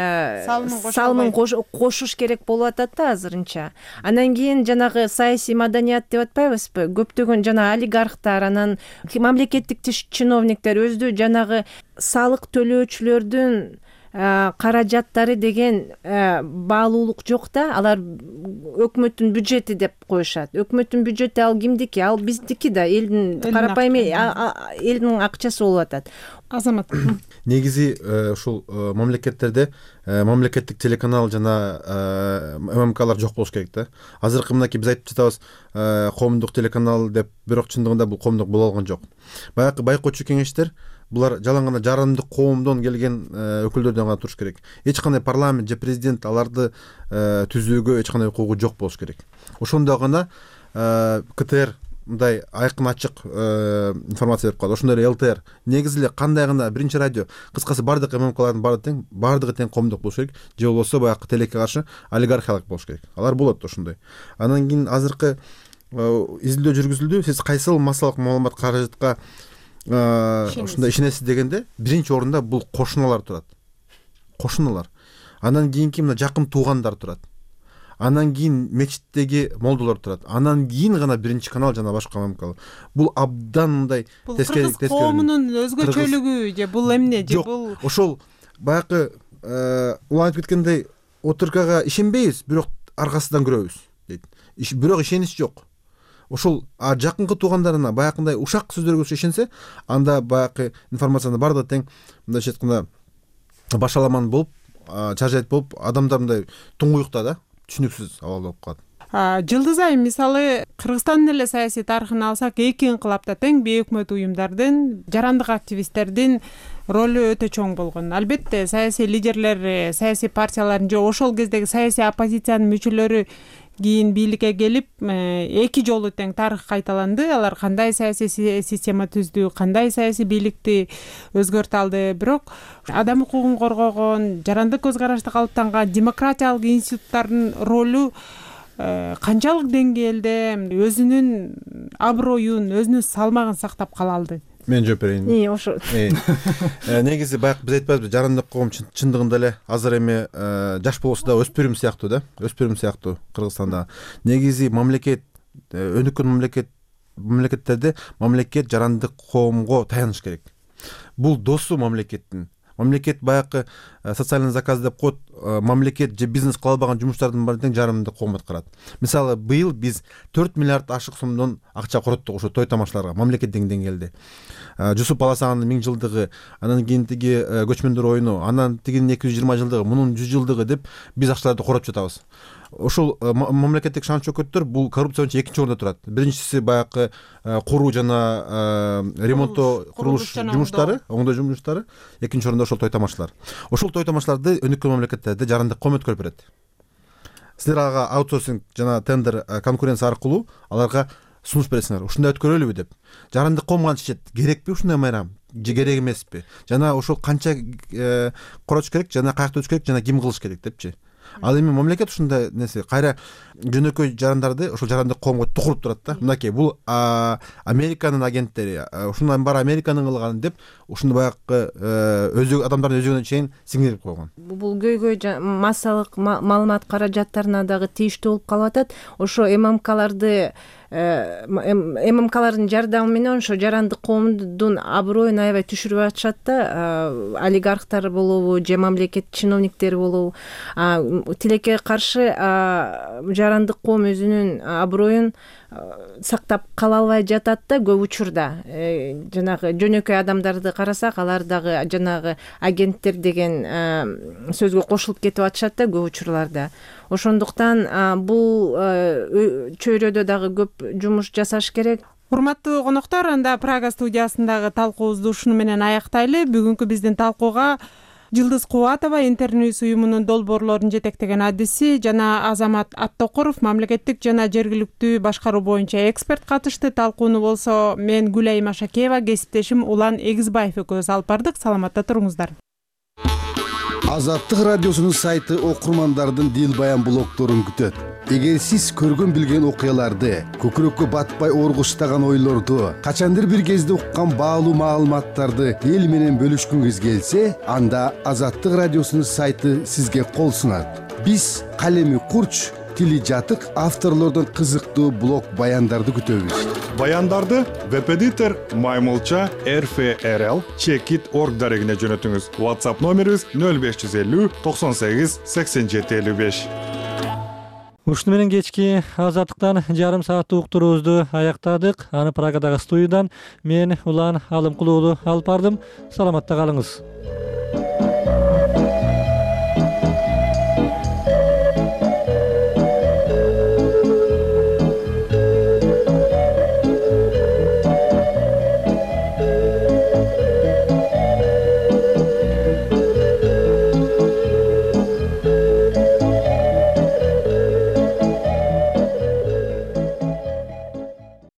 салымын кошуш керек болуп атат да азырынча. Анан кийин жанагы саясий маданият деп атпайбызбы? Көптөгөн жана олигархтар, анан мамлекеттик чиновниктер өзү жанагы салык төлөөчүлөрдүн каражаттары деген баалуулук жок да. Алар өкмөттүн бюджети деп коюшат. Өкмөттүн бюджети ал кимдики? Ал биздики да, элдин карапайым элдин акчасы болуп атат. Азамат, негизи ушул мамлекеттерде мамлекеттик телеканал жана ММКлар жок болуш керек да. Азыркы мынакей биз айтып жатабыз коомдук телеканал деп, бирок чындыгында бул коомдук боло алган жок. Баягы байкоочу кеңештер булар жалаң гана жарандык коомдон келген өкүлдөрдөн гана туруш керек. Эч кандай парламент же президент аларды түзүүгө эч кандай укугу жок болуш керек. Ошондо гана КТР мындай айкын ачык информация берип калат. Ошондой эле ЛТР негизи эле кандай гана биринчи радио, кыскасы бардык ММКлардын бардыгы тең коомдук болуш керек, же болбосо баягы тилекке каршы олигархиялык болуш керек. Алар болот ошондой. Анан кийин азыркы изилдөө жүргүзүлдү. Сиз кайсыл массалык маалымат каражатка ушундай ишенесиз дегенде, биринчи орунда бул кошуналар турат. Кошуналар. Анан кийинки мына жакын туугандар турат. Анан кийин мечиттеги молдолор турат. Анан кийин гана биринчи канал жана башка ММК. Бул абдан мындай тескери коомунун өзгөчөлүгү же бул эмне же бул ошол баягы улам айтып кеткендей отуркага ишенбейбиз, бирок аркасынан көрөбүз дейт. Бирок ишенич жок. Ошол жакынкы туугандарына баягындай ушак сөздөргө ишенсе, анда баягы информацияны бардыгы тең мындайча айтканда башаламан болуп, чаржайт болуп, адамдар мындай туңгуюкта да, түшүнүксүз абал болуп калат. Жылдыз айым, мисалы Кыргызстандын эле саясий тарыхын алсак, эки инкылапта тең бейөкмөт уюмдардын, жарандык активисттердин ролу өтө чоң болгон. Албетте саясий лидерлер, саясий партиялардын же ошол кездеги саясий оппозициянын мүчөлөрү кийин бийликке келип, эки жолу тең тарых кайталанды. Алар кандай саясий система түздү, кандай саясий бийликти өзгөртө алды. Бирок адам укугун коргогон, жарандык көз карашты калыптанган демократиялык институттардын ролу канчалык деңгээлде өзүнүн аброюн, өзүнүн салмагын сактап кала алды? Мен жооп берейин. Ошо. Негизи баягы биз айтпайбызбы, жарандык коом чындыгында эле азыр эми жаш болсо да өспүрүм сыяктуу да, өспүрүм сыяктуу Кыргызстанда. Негизи мамлекет, өнүккөн мамлекеттерде мамлекет жарандык коомго таяныш керек. Бул досу мамлекеттин. Мамлекет баягы социальный заказ деп коет, мамлекет же бизнес кыла албаган жумуштардын баарын тең жарандык коом аткарат. Мисалы, быйыл биз 4 миллиард ашык сомдон акча короттук ошо той тамашаларга мамлекеттик деңгээлде. Жусуп Баласагандын 1000 жылдыгы, анан кийин тиги көчмөндөр оюну, анан тигинин 220 жылдыгы, мунун 100 жылдыгы деп биз акчаларды короп жатабыз. Ошол мамлекеттик шан чөкөттөр бул коррупция боюнча экинчи орунда турат. Биринчиси баягы куруу жана ремонттоо, курулуш жумуштары, оңдоо жумуштары, экинчи орунда ошол той тамашалар. Ошол той тамашаларды өнүккөн мамлекеттерде жарандык коом өткөрүп берет. Силер ага аутсорсинг жана тендер конкуренция аркылуу аларга сунуш бересиңер. Ушундай өткөрөлүбү деп. Жарандык коом гана чечет. Керекпи ушундай майрам? Же керек эмеспи? Жана ошол канча коротуш керек, жана каякта өтүш керек, жана ким кылыш керек депчи. Ал эми мамлекет ушундай нерсе кайра жөнөкөй жарандарды ошол жарандык коомго тукуруп турат да. Мынакей бул Американын агенттери, ушундан баары Американын кылганы деп ушундай баягы өзү адамдардын өзүгүнө чейин сиңирип койгон. Бул көйгөй массалык маалымат каражаттарына дагы тийиштүү болуп калып атат. Ошо ММКлардын жардамы менен ошо жарандык коомдун аброюн аябай түшүрүп атышат да. Олигархтар болобу же мамлекет чиновниктери болобу, тилекке каршы жарандык коом өзүнүн аброюн сактап кала албай жатат да көп учурда. Жанагы жөнөкөй адамдарды карасак, алар дагы жанагы агенттер деген сөзгө кошулуп кетип атышат да көп учурларда. Ошондуктан бул чөйрөдө дагы көп жумуш жасаш керек. урматтуу коноктор, анда Прага студиясындагы талкуубузду ушуну менен аяктайлы. Бүгүнкү биздин талкууга Жылдыз Кубатова Интерньюз уюмунун долбоорлорун жетектеген адиси жана Азамат Аттокуров мамлекеттик жана жергиликтүү башкаруу боюнча эксперт катышты. Талкууну болсо мен Гүлайым Ашакеева, кесиптешим Улан Эгизбаев экөөбүз алып бардык. Саламатта туруңуздар. Азаттык радиосунун сайты окурмандардын дил баян блогдорун күтөт. Эгер сиз көргөн билген окуяларды, көкүрөккө батпай оргуштаган ойлорду, качандыр бир кезде уккан баалуу маалыматтарды эл менен бөлүшкүңүз келсе, анда Азаттык радиосунун сайты сизге кол сунат. Биз калеми курч, тили жатык авторлордон кызыктуу блог баяндарды күтөбүз. Баяндарды веб-эдитор Маймылча RFRL Checkit.org дарегине жөнөтүңүз. WhatsApp номерибиз 0550 98 87 55. Ушуну менен кечки Азаттыктан жарым сааттык уктуруубузду аяктадык. Аны Прагадагы студиядан мен Улан Алымкулуулу алып бардым. Саламатта калыңыз.